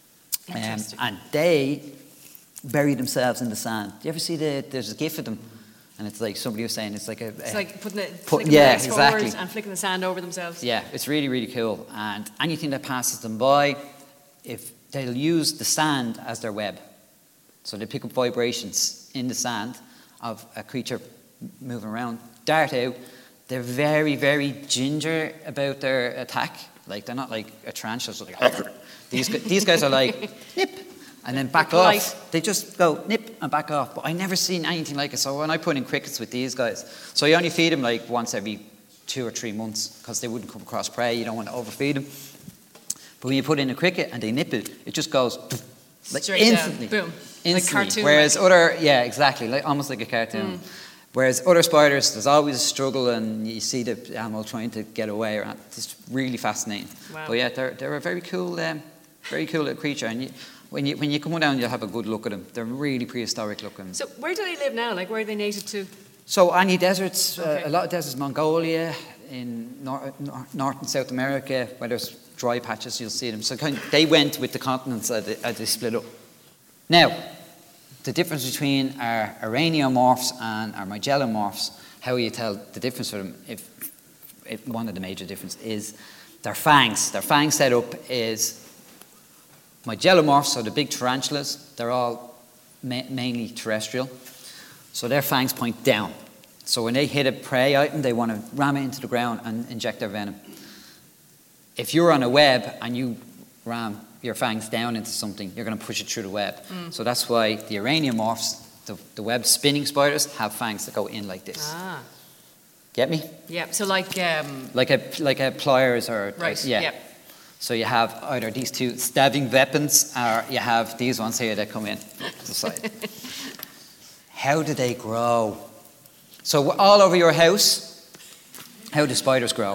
Um, and they bury themselves in the sand. Do you ever see the, there's a gif of them, and it's like somebody was saying, it's like a... It's like putting the, put, flicking yeah, the legs exactly. forward and flicking the sand over themselves. Yeah, it's really, really cool. And anything that passes them by, if they'll use the sand as their web. So they pick up vibrations in the sand of a creature moving around, dart out. They're very, very ginger about their attack. Like, they're not like a tarantula. So like, these, these guys are like, nip, and then back off. They just go nip and back off. But I never seen anything like it. So when I put in crickets with these guys, so you only feed them like once every two or three months because they wouldn't come across prey. You don't want to overfeed them. But when you put in a cricket and they nip it, it just goes like straight instantly. down. Boom. Instantly. Like cartoon. Whereas other, yeah, exactly, like almost like a cartoon. Mm. Whereas other spiders, there's always a struggle, and you see the animal trying to get away. Or it's really fascinating. Wow. But yeah, they're they're a very cool, um, very cool little creature. And you, when you when you come down, you'll have a good look at them. They're really prehistoric looking. So where do they live now? Like, where are they native to? So any deserts, Okay. uh, a lot of deserts, Mongolia, in North, North and South America, where there's dry patches, you'll see them. So kind of, they went with the continents as they, as they split up. Now, the difference between our araneomorphs and our magellomorphs, how you tell the difference for them, if, if one of the major differences is their fangs. Their fang setup is magellomorphs, so the big tarantulas, they're all ma- mainly terrestrial. So their fangs point down. So when they hit a prey item, they want to ram it into the ground and inject their venom. If you're on a web and you ram your fangs down into something, you're going to push it through the web. Mm. So that's why the araneomorphs, the, the web spinning spiders, have fangs that go in like this. Ah. Get me? Yeah, so like... Um, like a like a pliers or... Right, uh, yeah. yeah. So you have either these two stabbing weapons, or you have these ones here that come in to the side. How do they grow? So all over your house, how do spiders grow?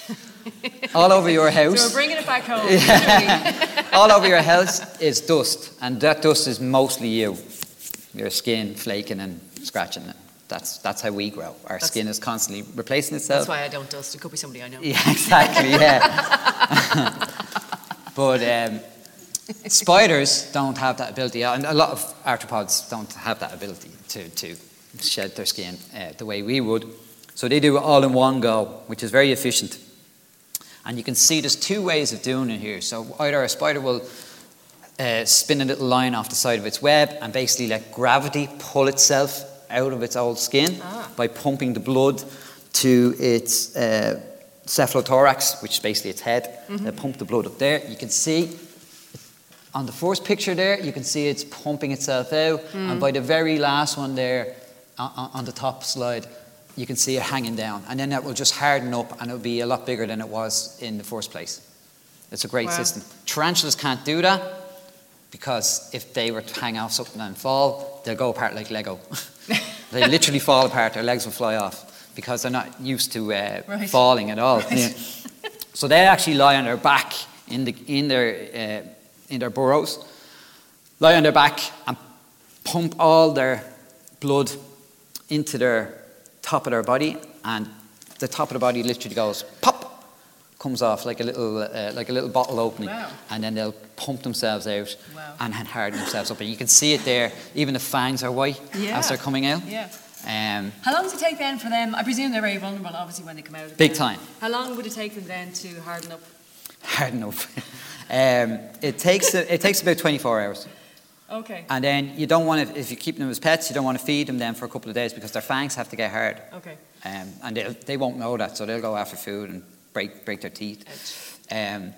All over your house. So we're bringing it back home. Yeah. All over your house is dust, and that dust is mostly you. Your skin flaking and scratching it. That's that's how we grow. Our That's, skin is constantly replacing itself. That's why I don't dust. It could be somebody I know. Yeah, exactly. Yeah. But um, Spiders don't have that ability, and a lot of arthropods don't have that ability to, to shed their skin uh, the way we would. So they do it all in one go, which is very efficient. And you can see there's two ways of doing it here. So either a spider will uh, spin a little line off the side of its web and basically let gravity pull itself out of its old skin ah. by pumping the blood to its uh, cephalothorax, which is basically its head. Mm-hmm. They pump the blood up there. You can see on the first picture there, you can see it's pumping itself out. Mm. And by the very last one there, on, on the top slide, you can see it hanging down. And then that will just harden up and it'll be a lot bigger than it was in the first place. It's a great wow. system. Tarantulas can't do that because if they were to hang off something and fall, they'll go apart like Lego. They literally fall apart, their legs will fly off because they're not used to uh, right. falling at all. Right. Yeah. So they actually lie on their back in, the, in, their, uh, in their burrows, lie on their back and pump all their blood into their top of their body, and the top of the body literally goes pop, comes off like a little uh, like a little bottle opening, wow. and then they'll pump themselves out wow. and harden themselves up. And you can see it there. Even the fangs are white yeah. as they're coming out. Yeah. Um, How long does it take then for them? I presume they're very vulnerable, obviously, when they come out. Big time. How long would it take them then to harden up? Harden up. um, it takes it takes about twenty-four hours. Okay. And then you don't want to, if you keep them as pets, you don't want to feed them then for a couple of days because their fangs have to get hard. Okay. Um, and they they won't know that, so they'll go after food and break break their teeth. Um,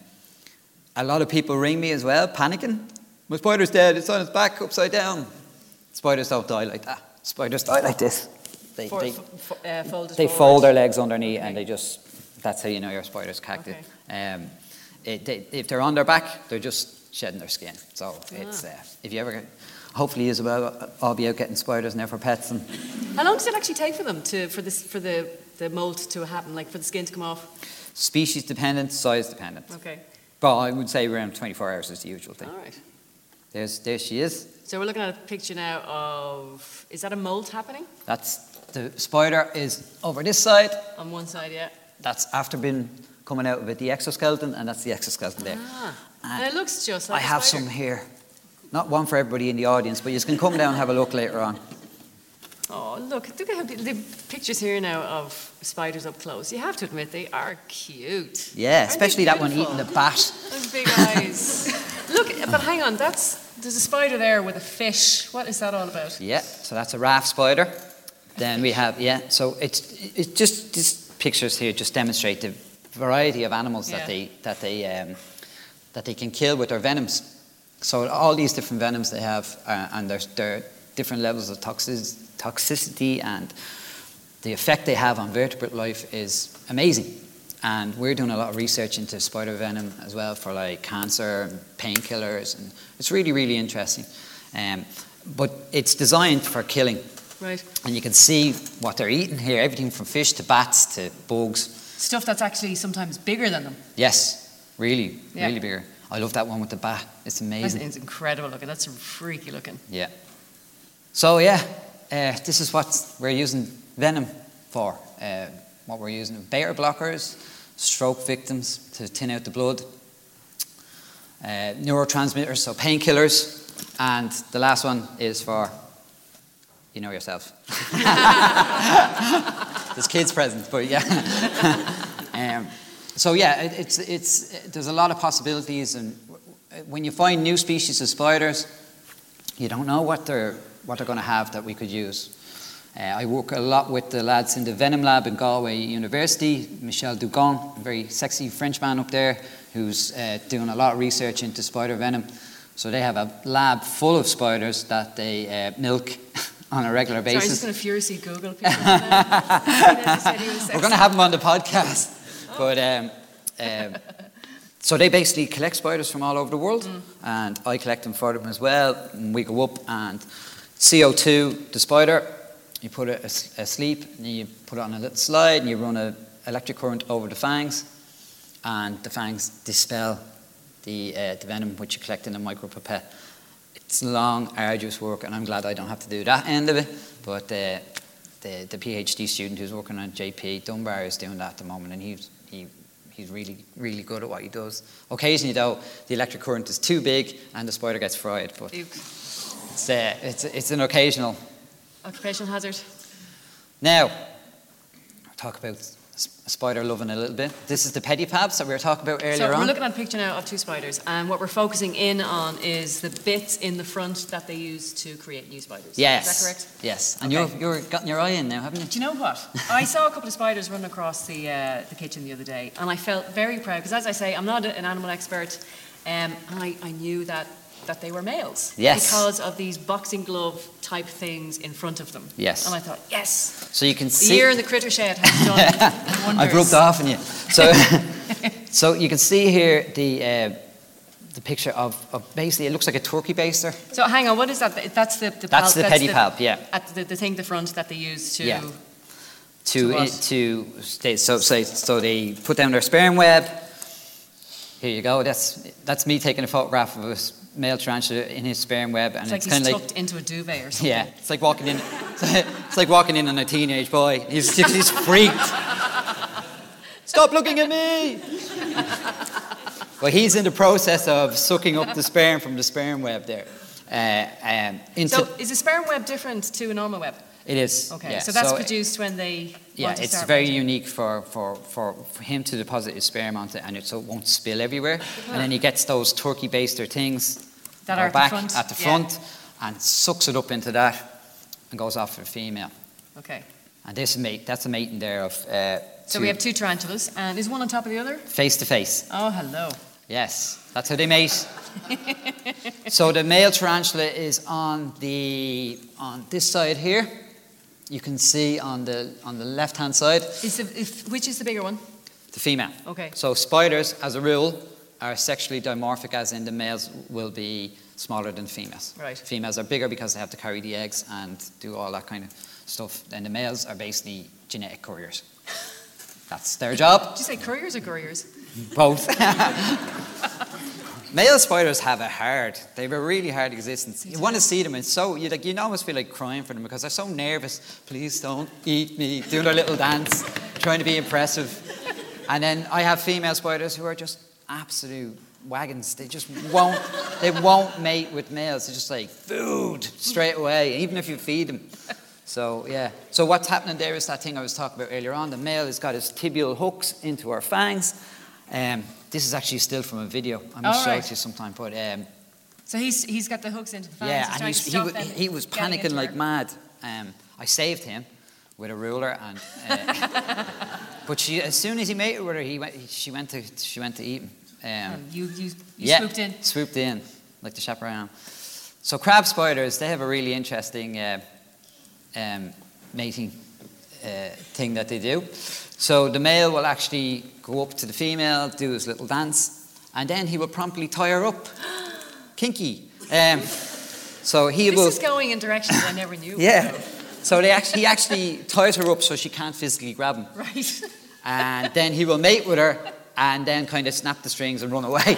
a lot of people ring me as well, panicking. My spider's dead. It's on its back, upside down. Spiders don't die like that. Spiders die like this. They For, they, f- uh, fold, they fold their legs underneath, okay. and they just. That's how you know your spider's cactus. Okay. Um, it, they, if they're on their back, they're just shedding their skin. So ah. it's uh, if you ever get, hopefully as well, I'll be out getting spiders now for pets. And how long does it actually take for them to for this for the the molt to happen, like for the skin to come off? Species dependent, size dependent. Okay. But I would say around twenty-four hours is the usual thing. All right. There's there she is. So we're looking at a picture now of, is that a molt happening? That's the spider is over this side. On one side, yeah. That's after been coming out of it, the exoskeleton, and that's the exoskeleton there. Ah. And, and it looks just like I have spider. some here. Not one for everybody in the audience, but you can come down and have a look later on. Oh, look, look at the pictures here now of spiders up close. You have to admit, they are cute. Yeah, Aren't especially that one eating the bat. Those big eyes. Look, but hang on, that's, there's a spider there with a fish. What is that all about? Yeah, so that's a raft spider. Then we have, yeah, so it's it's just, these pictures here just demonstrate the variety of animals yeah. that they that they um, that they can kill with their venoms. So all these different venoms they have, uh, and there's their different levels of toxic, toxicity, and the effect they have on vertebrate life is amazing. And we're doing a lot of research into spider venom as well for like cancer and painkillers, and it's really really interesting. Um, but it's designed for killing. Right. And you can see what they're eating here, everything from fish to bats to bugs. Stuff that's actually sometimes bigger than them. Yes, really, yeah. really bigger. I love that one with the bat. It's amazing. It's incredible looking. That's freaky looking. Yeah. So yeah, uh, this is what we're using venom for. Uh, what we're using, beta blockers, stroke victims to thin out the blood, uh, neurotransmitters, so painkillers, and the last one is for, you know yourself. There's kids present, but yeah. um, so yeah, it, it's it's it, there's a lot of possibilities, and when you find new species of spiders, you don't know what they're what they're going to have that we could use. Uh, I work a lot with the lads in the Venom Lab in Galway University. Michel Dugon, a very sexy Frenchman up there, who's uh, doing a lot of research into spider venom. So they have a lab full of spiders that they uh, milk on a regular basis. Sorry, I'm just going to furiously Google people. We're going to have them on the podcast. Oh. But um, um, so they basically collect spiders from all over the world, mm. and I collect them for them as well. And we go up and C O two the spider. You put it asleep, and you put it on a little slide, and you run an electric current over the fangs, and the fangs dispel the uh, the venom which you collect in a micropipette. It's long, arduous work, and I'm glad I don't have to do that end of it. But uh, the the PhD student who's working on J P Dunbar is doing that at the moment, and he's he he's really, really good at what he does. Occasionally, though, the electric current is too big and the spider gets fried. But it's, uh, it's, it's an occasional. Occupational hazard. Now, I'll talk about spider loving a little bit. This is the pedipalps that we were talking about earlier so we're on. looking at a picture now of two spiders, and what we're focusing in on is the bits in the front that they use to create new spiders. Yes. Is that correct? Yes. And Okay. you're, you're gotten your eye in now, haven't you? Do you know what? I saw a couple of spiders running across the uh, the kitchen the other day, and I felt very proud because, as I say, I'm not an animal expert, um, and I, I knew that that they were males. Yes. Because of these boxing glove type things in front of them. Yes. And I thought, yes. So you can The see. year in the critter shed has done wonders. I've rubbed off on you. So, so you can see here the uh, the picture of, of basically it looks like a turkey baster. So hang on, what is that? That's the, the That's palp, the pedipalp, yeah. At the, the thing at the front that they use to. Yeah. To To what? to stay, so so so they put down their sperm web. Here you go. That's that's me taking a photograph of a s- male tarantula in his sperm web, and It's like it's he's kind of tucked like into a duvet or something. yeah, it's like walking in. It's like walking in on a teenage boy. He's he's freaked. Stop looking at me. Well, he's in the process of sucking up the sperm from the sperm web there. Uh, um, into So is a sperm web different to a normal web? it is. Okay, yeah. so that's So, produced when they Yeah, want to it's start very mating. unique for, for, for, for him to deposit his sperm onto it, and it so it won't spill everywhere. And then he gets those turkey baster things That go are at the back front, at the yeah. front and sucks it up into that and goes off for the female. Okay. And this mate, that's a mating there of uh, So two we have two tarantulas, and is one on top of the other? face to face. Oh, hello. Yes, that's how they mate. So the male tarantula is on the on this side here. You can see on the on the left hand side Is the, if, which is the bigger one? the female. Okay. So spiders, as a rule, are sexually dimorphic, as in the males will be smaller than females. Right. Females are bigger because they have to carry the eggs and do all that kind of stuff. And the males are basically genetic couriers. That's their job. Did you say couriers or couriers? Both. Male spiders have a hard, they have a really hard existence. You want to see them, and so you like you almost feel like crying for them because they're so nervous. Please don't eat me. Doing their little dance, trying to be impressive. And then I have female spiders who are just absolute wagons. They just won't. They won't mate with males. They're just like food straight away, even if you feed them. So yeah. So what's happening there is that thing I was talking about earlier on. The male has got his tibial hooks into our fangs. Um, this is actually still from a video. I must All show right. it to you sometime. But um, So he's he's got the hooks into the fangs. yeah, he's and trying he's, to he, stop wa- them he was getting panicking into like her. mad. Um, I saved him with a ruler, and uh, but she, as soon as he mated with her, he went. She went to she went to eat him. Um, Oh, you you, you yeah, swooped in. Swooped in, like the chaperone. So crab spiders, they have a really interesting uh, um, mating uh, thing that they do. So the male will actually go up to the female, do his little dance, and then he will promptly tie her up. Kinky. Um, so he This will. is going in directions I never knew. Yeah. So they actually, he actually ties her up so she can't physically grab him. Right. And then he will mate with her and then kind of snap the strings and run away.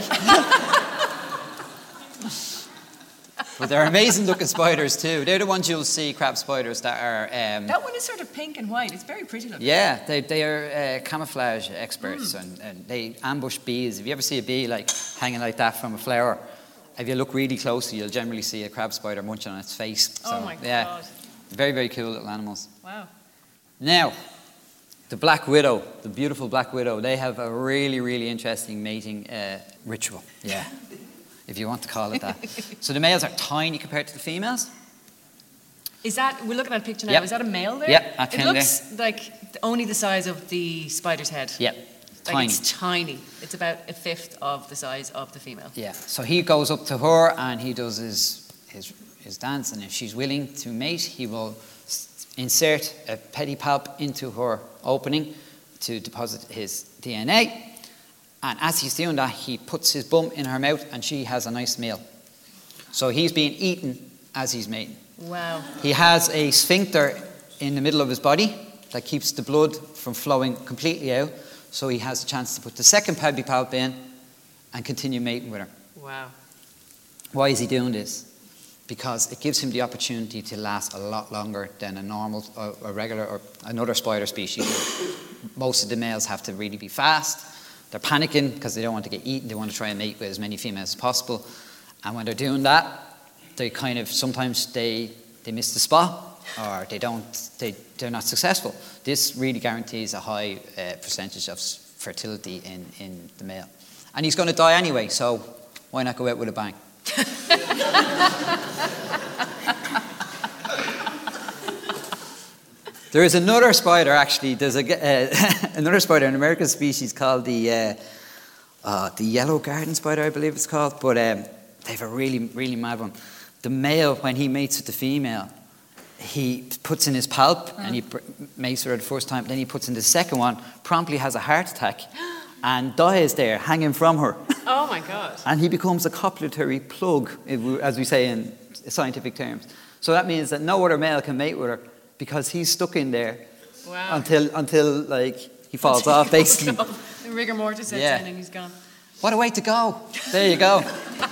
But they're amazing looking spiders too. They're the ones you'll see, crab spiders, that are... Um, That one is sort of pink and white. It's very pretty looking. yeah, they, they are uh, camouflage experts and, and they ambush bees. If you ever see a bee like hanging like that from a flower, if you look really closely, you'll generally see a crab spider munching on its face. Oh So, my yeah, God. very, very cool little animals. Wow. Now, the black widow, the beautiful black widow, they have a really, really interesting mating uh, ritual. Yeah, if you want to call it that. So the males are tiny compared to the females. Is that, we're looking at a picture now, Yep. is that a male there? Yep, that It can looks like only the size of the spider's head. Yeah, Like tiny. it's tiny. It's about a fifth of the size of the female. Yeah, so he goes up to her and he does his, his, his dance, and if she's willing to mate, he will s- insert a pedipalp into her opening to deposit his D N A. And as he's doing that, he puts his bum in her mouth and she has a nice meal. So he's being eaten as he's mating. Wow. He has a sphincter in the middle of his body that keeps the blood from flowing completely out, so he has a chance to put the second pedipalp in and continue mating with her. Wow. Why is he doing this? Because it gives him the opportunity to last a lot longer than a normal, or a regular, or another spider species. Most of the males have to really be fast. they're panicking because they don't want to get eaten. They want to try and mate with as many females as possible. And when they're doing that, they kind of, sometimes they, they miss the spot, or they don't, they, they're not successful. This really guarantees a high uh, percentage of fertility in, in the male. And he's going to die anyway, so why not go out with a bang? There is another spider, actually. There's a, uh, another spider, an American species called the uh, uh, the yellow garden spider, I believe it's called. But um, they have a really, really mad one. The male, when he mates with the female, he puts in his palp mm. and he pr- mates her the first time. Then he puts in the second one, promptly has a heart attack, and dies there, hanging from her. Oh my God. And he becomes a copulatory plug, as we say in scientific terms. So that means that no other male can mate with her, because he's stuck in there wow. until until like he falls off, basically. The rigor mortis sets yeah. in and he's gone. What a way to go! There you go.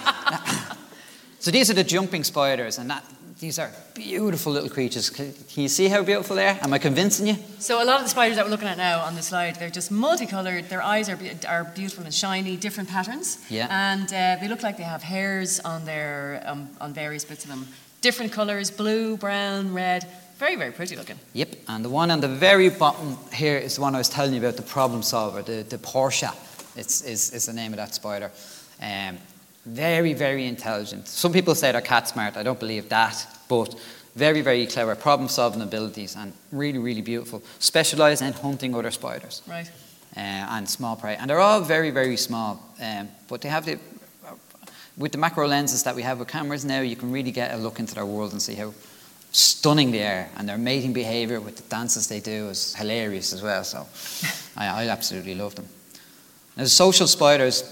So these are the jumping spiders, and that these are beautiful little creatures. Can, can you see how beautiful they are? Am I convincing you? So a lot of the spiders that we're looking at now on the slide, they're just multicolored. Their eyes are be- are beautiful and shiny, different patterns. Yeah. And uh, they look like they have hairs on their um, on various bits of them. Different colours: blue, brown, red. Very, very pretty looking. Yep, and the one on the very bottom here is the one I was telling you about, the problem solver, the, the Portia. It's is, is the name of that spider. Um, very, very intelligent. Some people say they're cat smart. I don't believe that, but very, very clever, problem-solving abilities, and really, really beautiful. Specialise in hunting other spiders. Right. Uh, and small prey. And they're all very, very small, um, but they have the... With the macro lenses that we have with cameras now, you can really get a look into their world and see how stunning they are, and their mating behaviour with the dances they do is hilarious as well. So I, I absolutely love them. Now, the social spiders,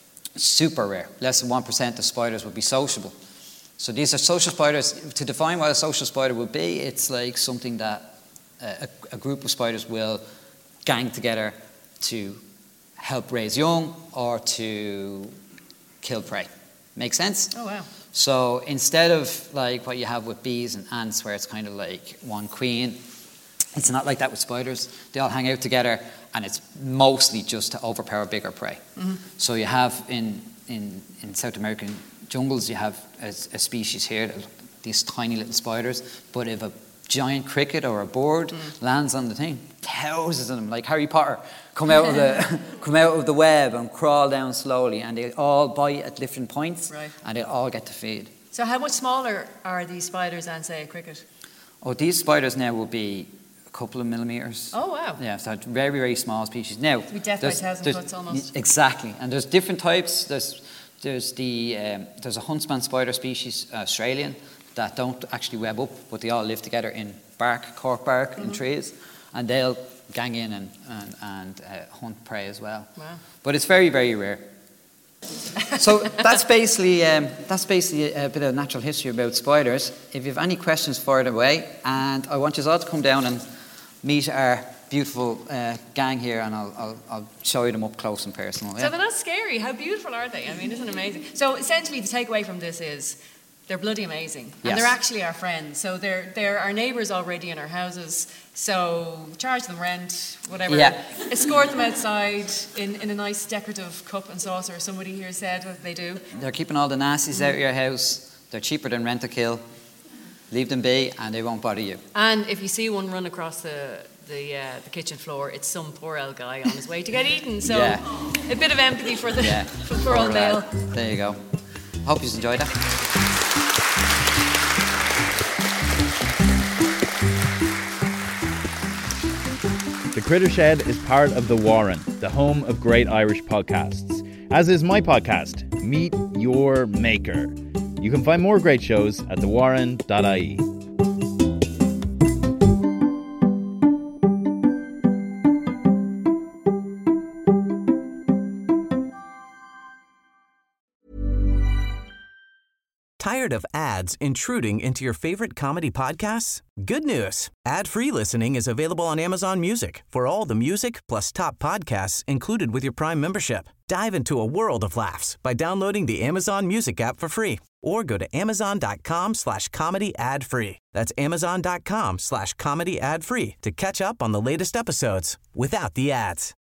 super rare. Less than one percent of spiders would be sociable. So these are social spiders. To define what a social spider would be, it's like something that a, a group of spiders will gang together to help raise young or to kill prey. Make sense? Oh, wow. So instead of like what you have with bees and ants, where it's kind of like one queen, it's not like that with spiders. They all hang out together, and it's mostly just to overpower bigger prey. Mm-hmm. So you have in, in, in South American jungles, you have a, a species here, these tiny little spiders, but if a giant cricket or a bird mm. lands on the thing, thousands of them, like Harry Potter, come out of the come out of the web and crawl down slowly, and they all bite at different points, right. and they all get to feed. So how much smaller are these spiders than, say, a cricket? Oh, these spiders now will be a couple of millimetres. Oh, wow. Yeah, so very, very small species. Now, to be death by thousand cuts almost. Exactly, and there's different types. There's there's the um, there's a huntsman spider species, uh, Australian, that don't actually web up, but they all live together in bark, cork bark, mm-hmm. in trees, and they'll gang in and and, and uh, hunt prey as well. Wow. But it's very, very rare. So that's basically um, that's basically a bit of natural history about spiders. If you have any questions, fire it away, and I want you all to come down and meet our beautiful uh, gang here, and I'll, I'll I'll show you them up close and personal. So Yeah? they're not scary. How beautiful are they? I mean, isn't it amazing? So essentially, the takeaway from this is they're bloody amazing, and yes. they're actually our friends. So they're they're our neighbours already in our houses. So charge them rent, whatever. Yeah. Escort them outside in, in a nice decorative cup and saucer. Somebody here said what they do. They're keeping all the nasties out of your house. They're cheaper than rent-a-kill. Leave them be, and they won't bother you. And if you see one run across the the, uh, the kitchen floor, it's some poor old guy on his way to get eaten. So yeah. a bit of empathy for the yeah. for poor old male. There you go. Hope you enjoyed that. The Critter Shed is part of The Warren, the home of great Irish podcasts. As is my podcast, Meet Your Maker. You can find more great shows at the warren dot I E. Tired of ads intruding into your favorite comedy podcasts? Good news. Ad-free listening is available on Amazon Music for all the music plus top podcasts included with your Prime membership. Dive into a world of laughs by downloading the Amazon Music app for free or go to amazon.com slash comedy ad free. That's amazon.com slash comedy ad free to catch up on the latest episodes without the ads.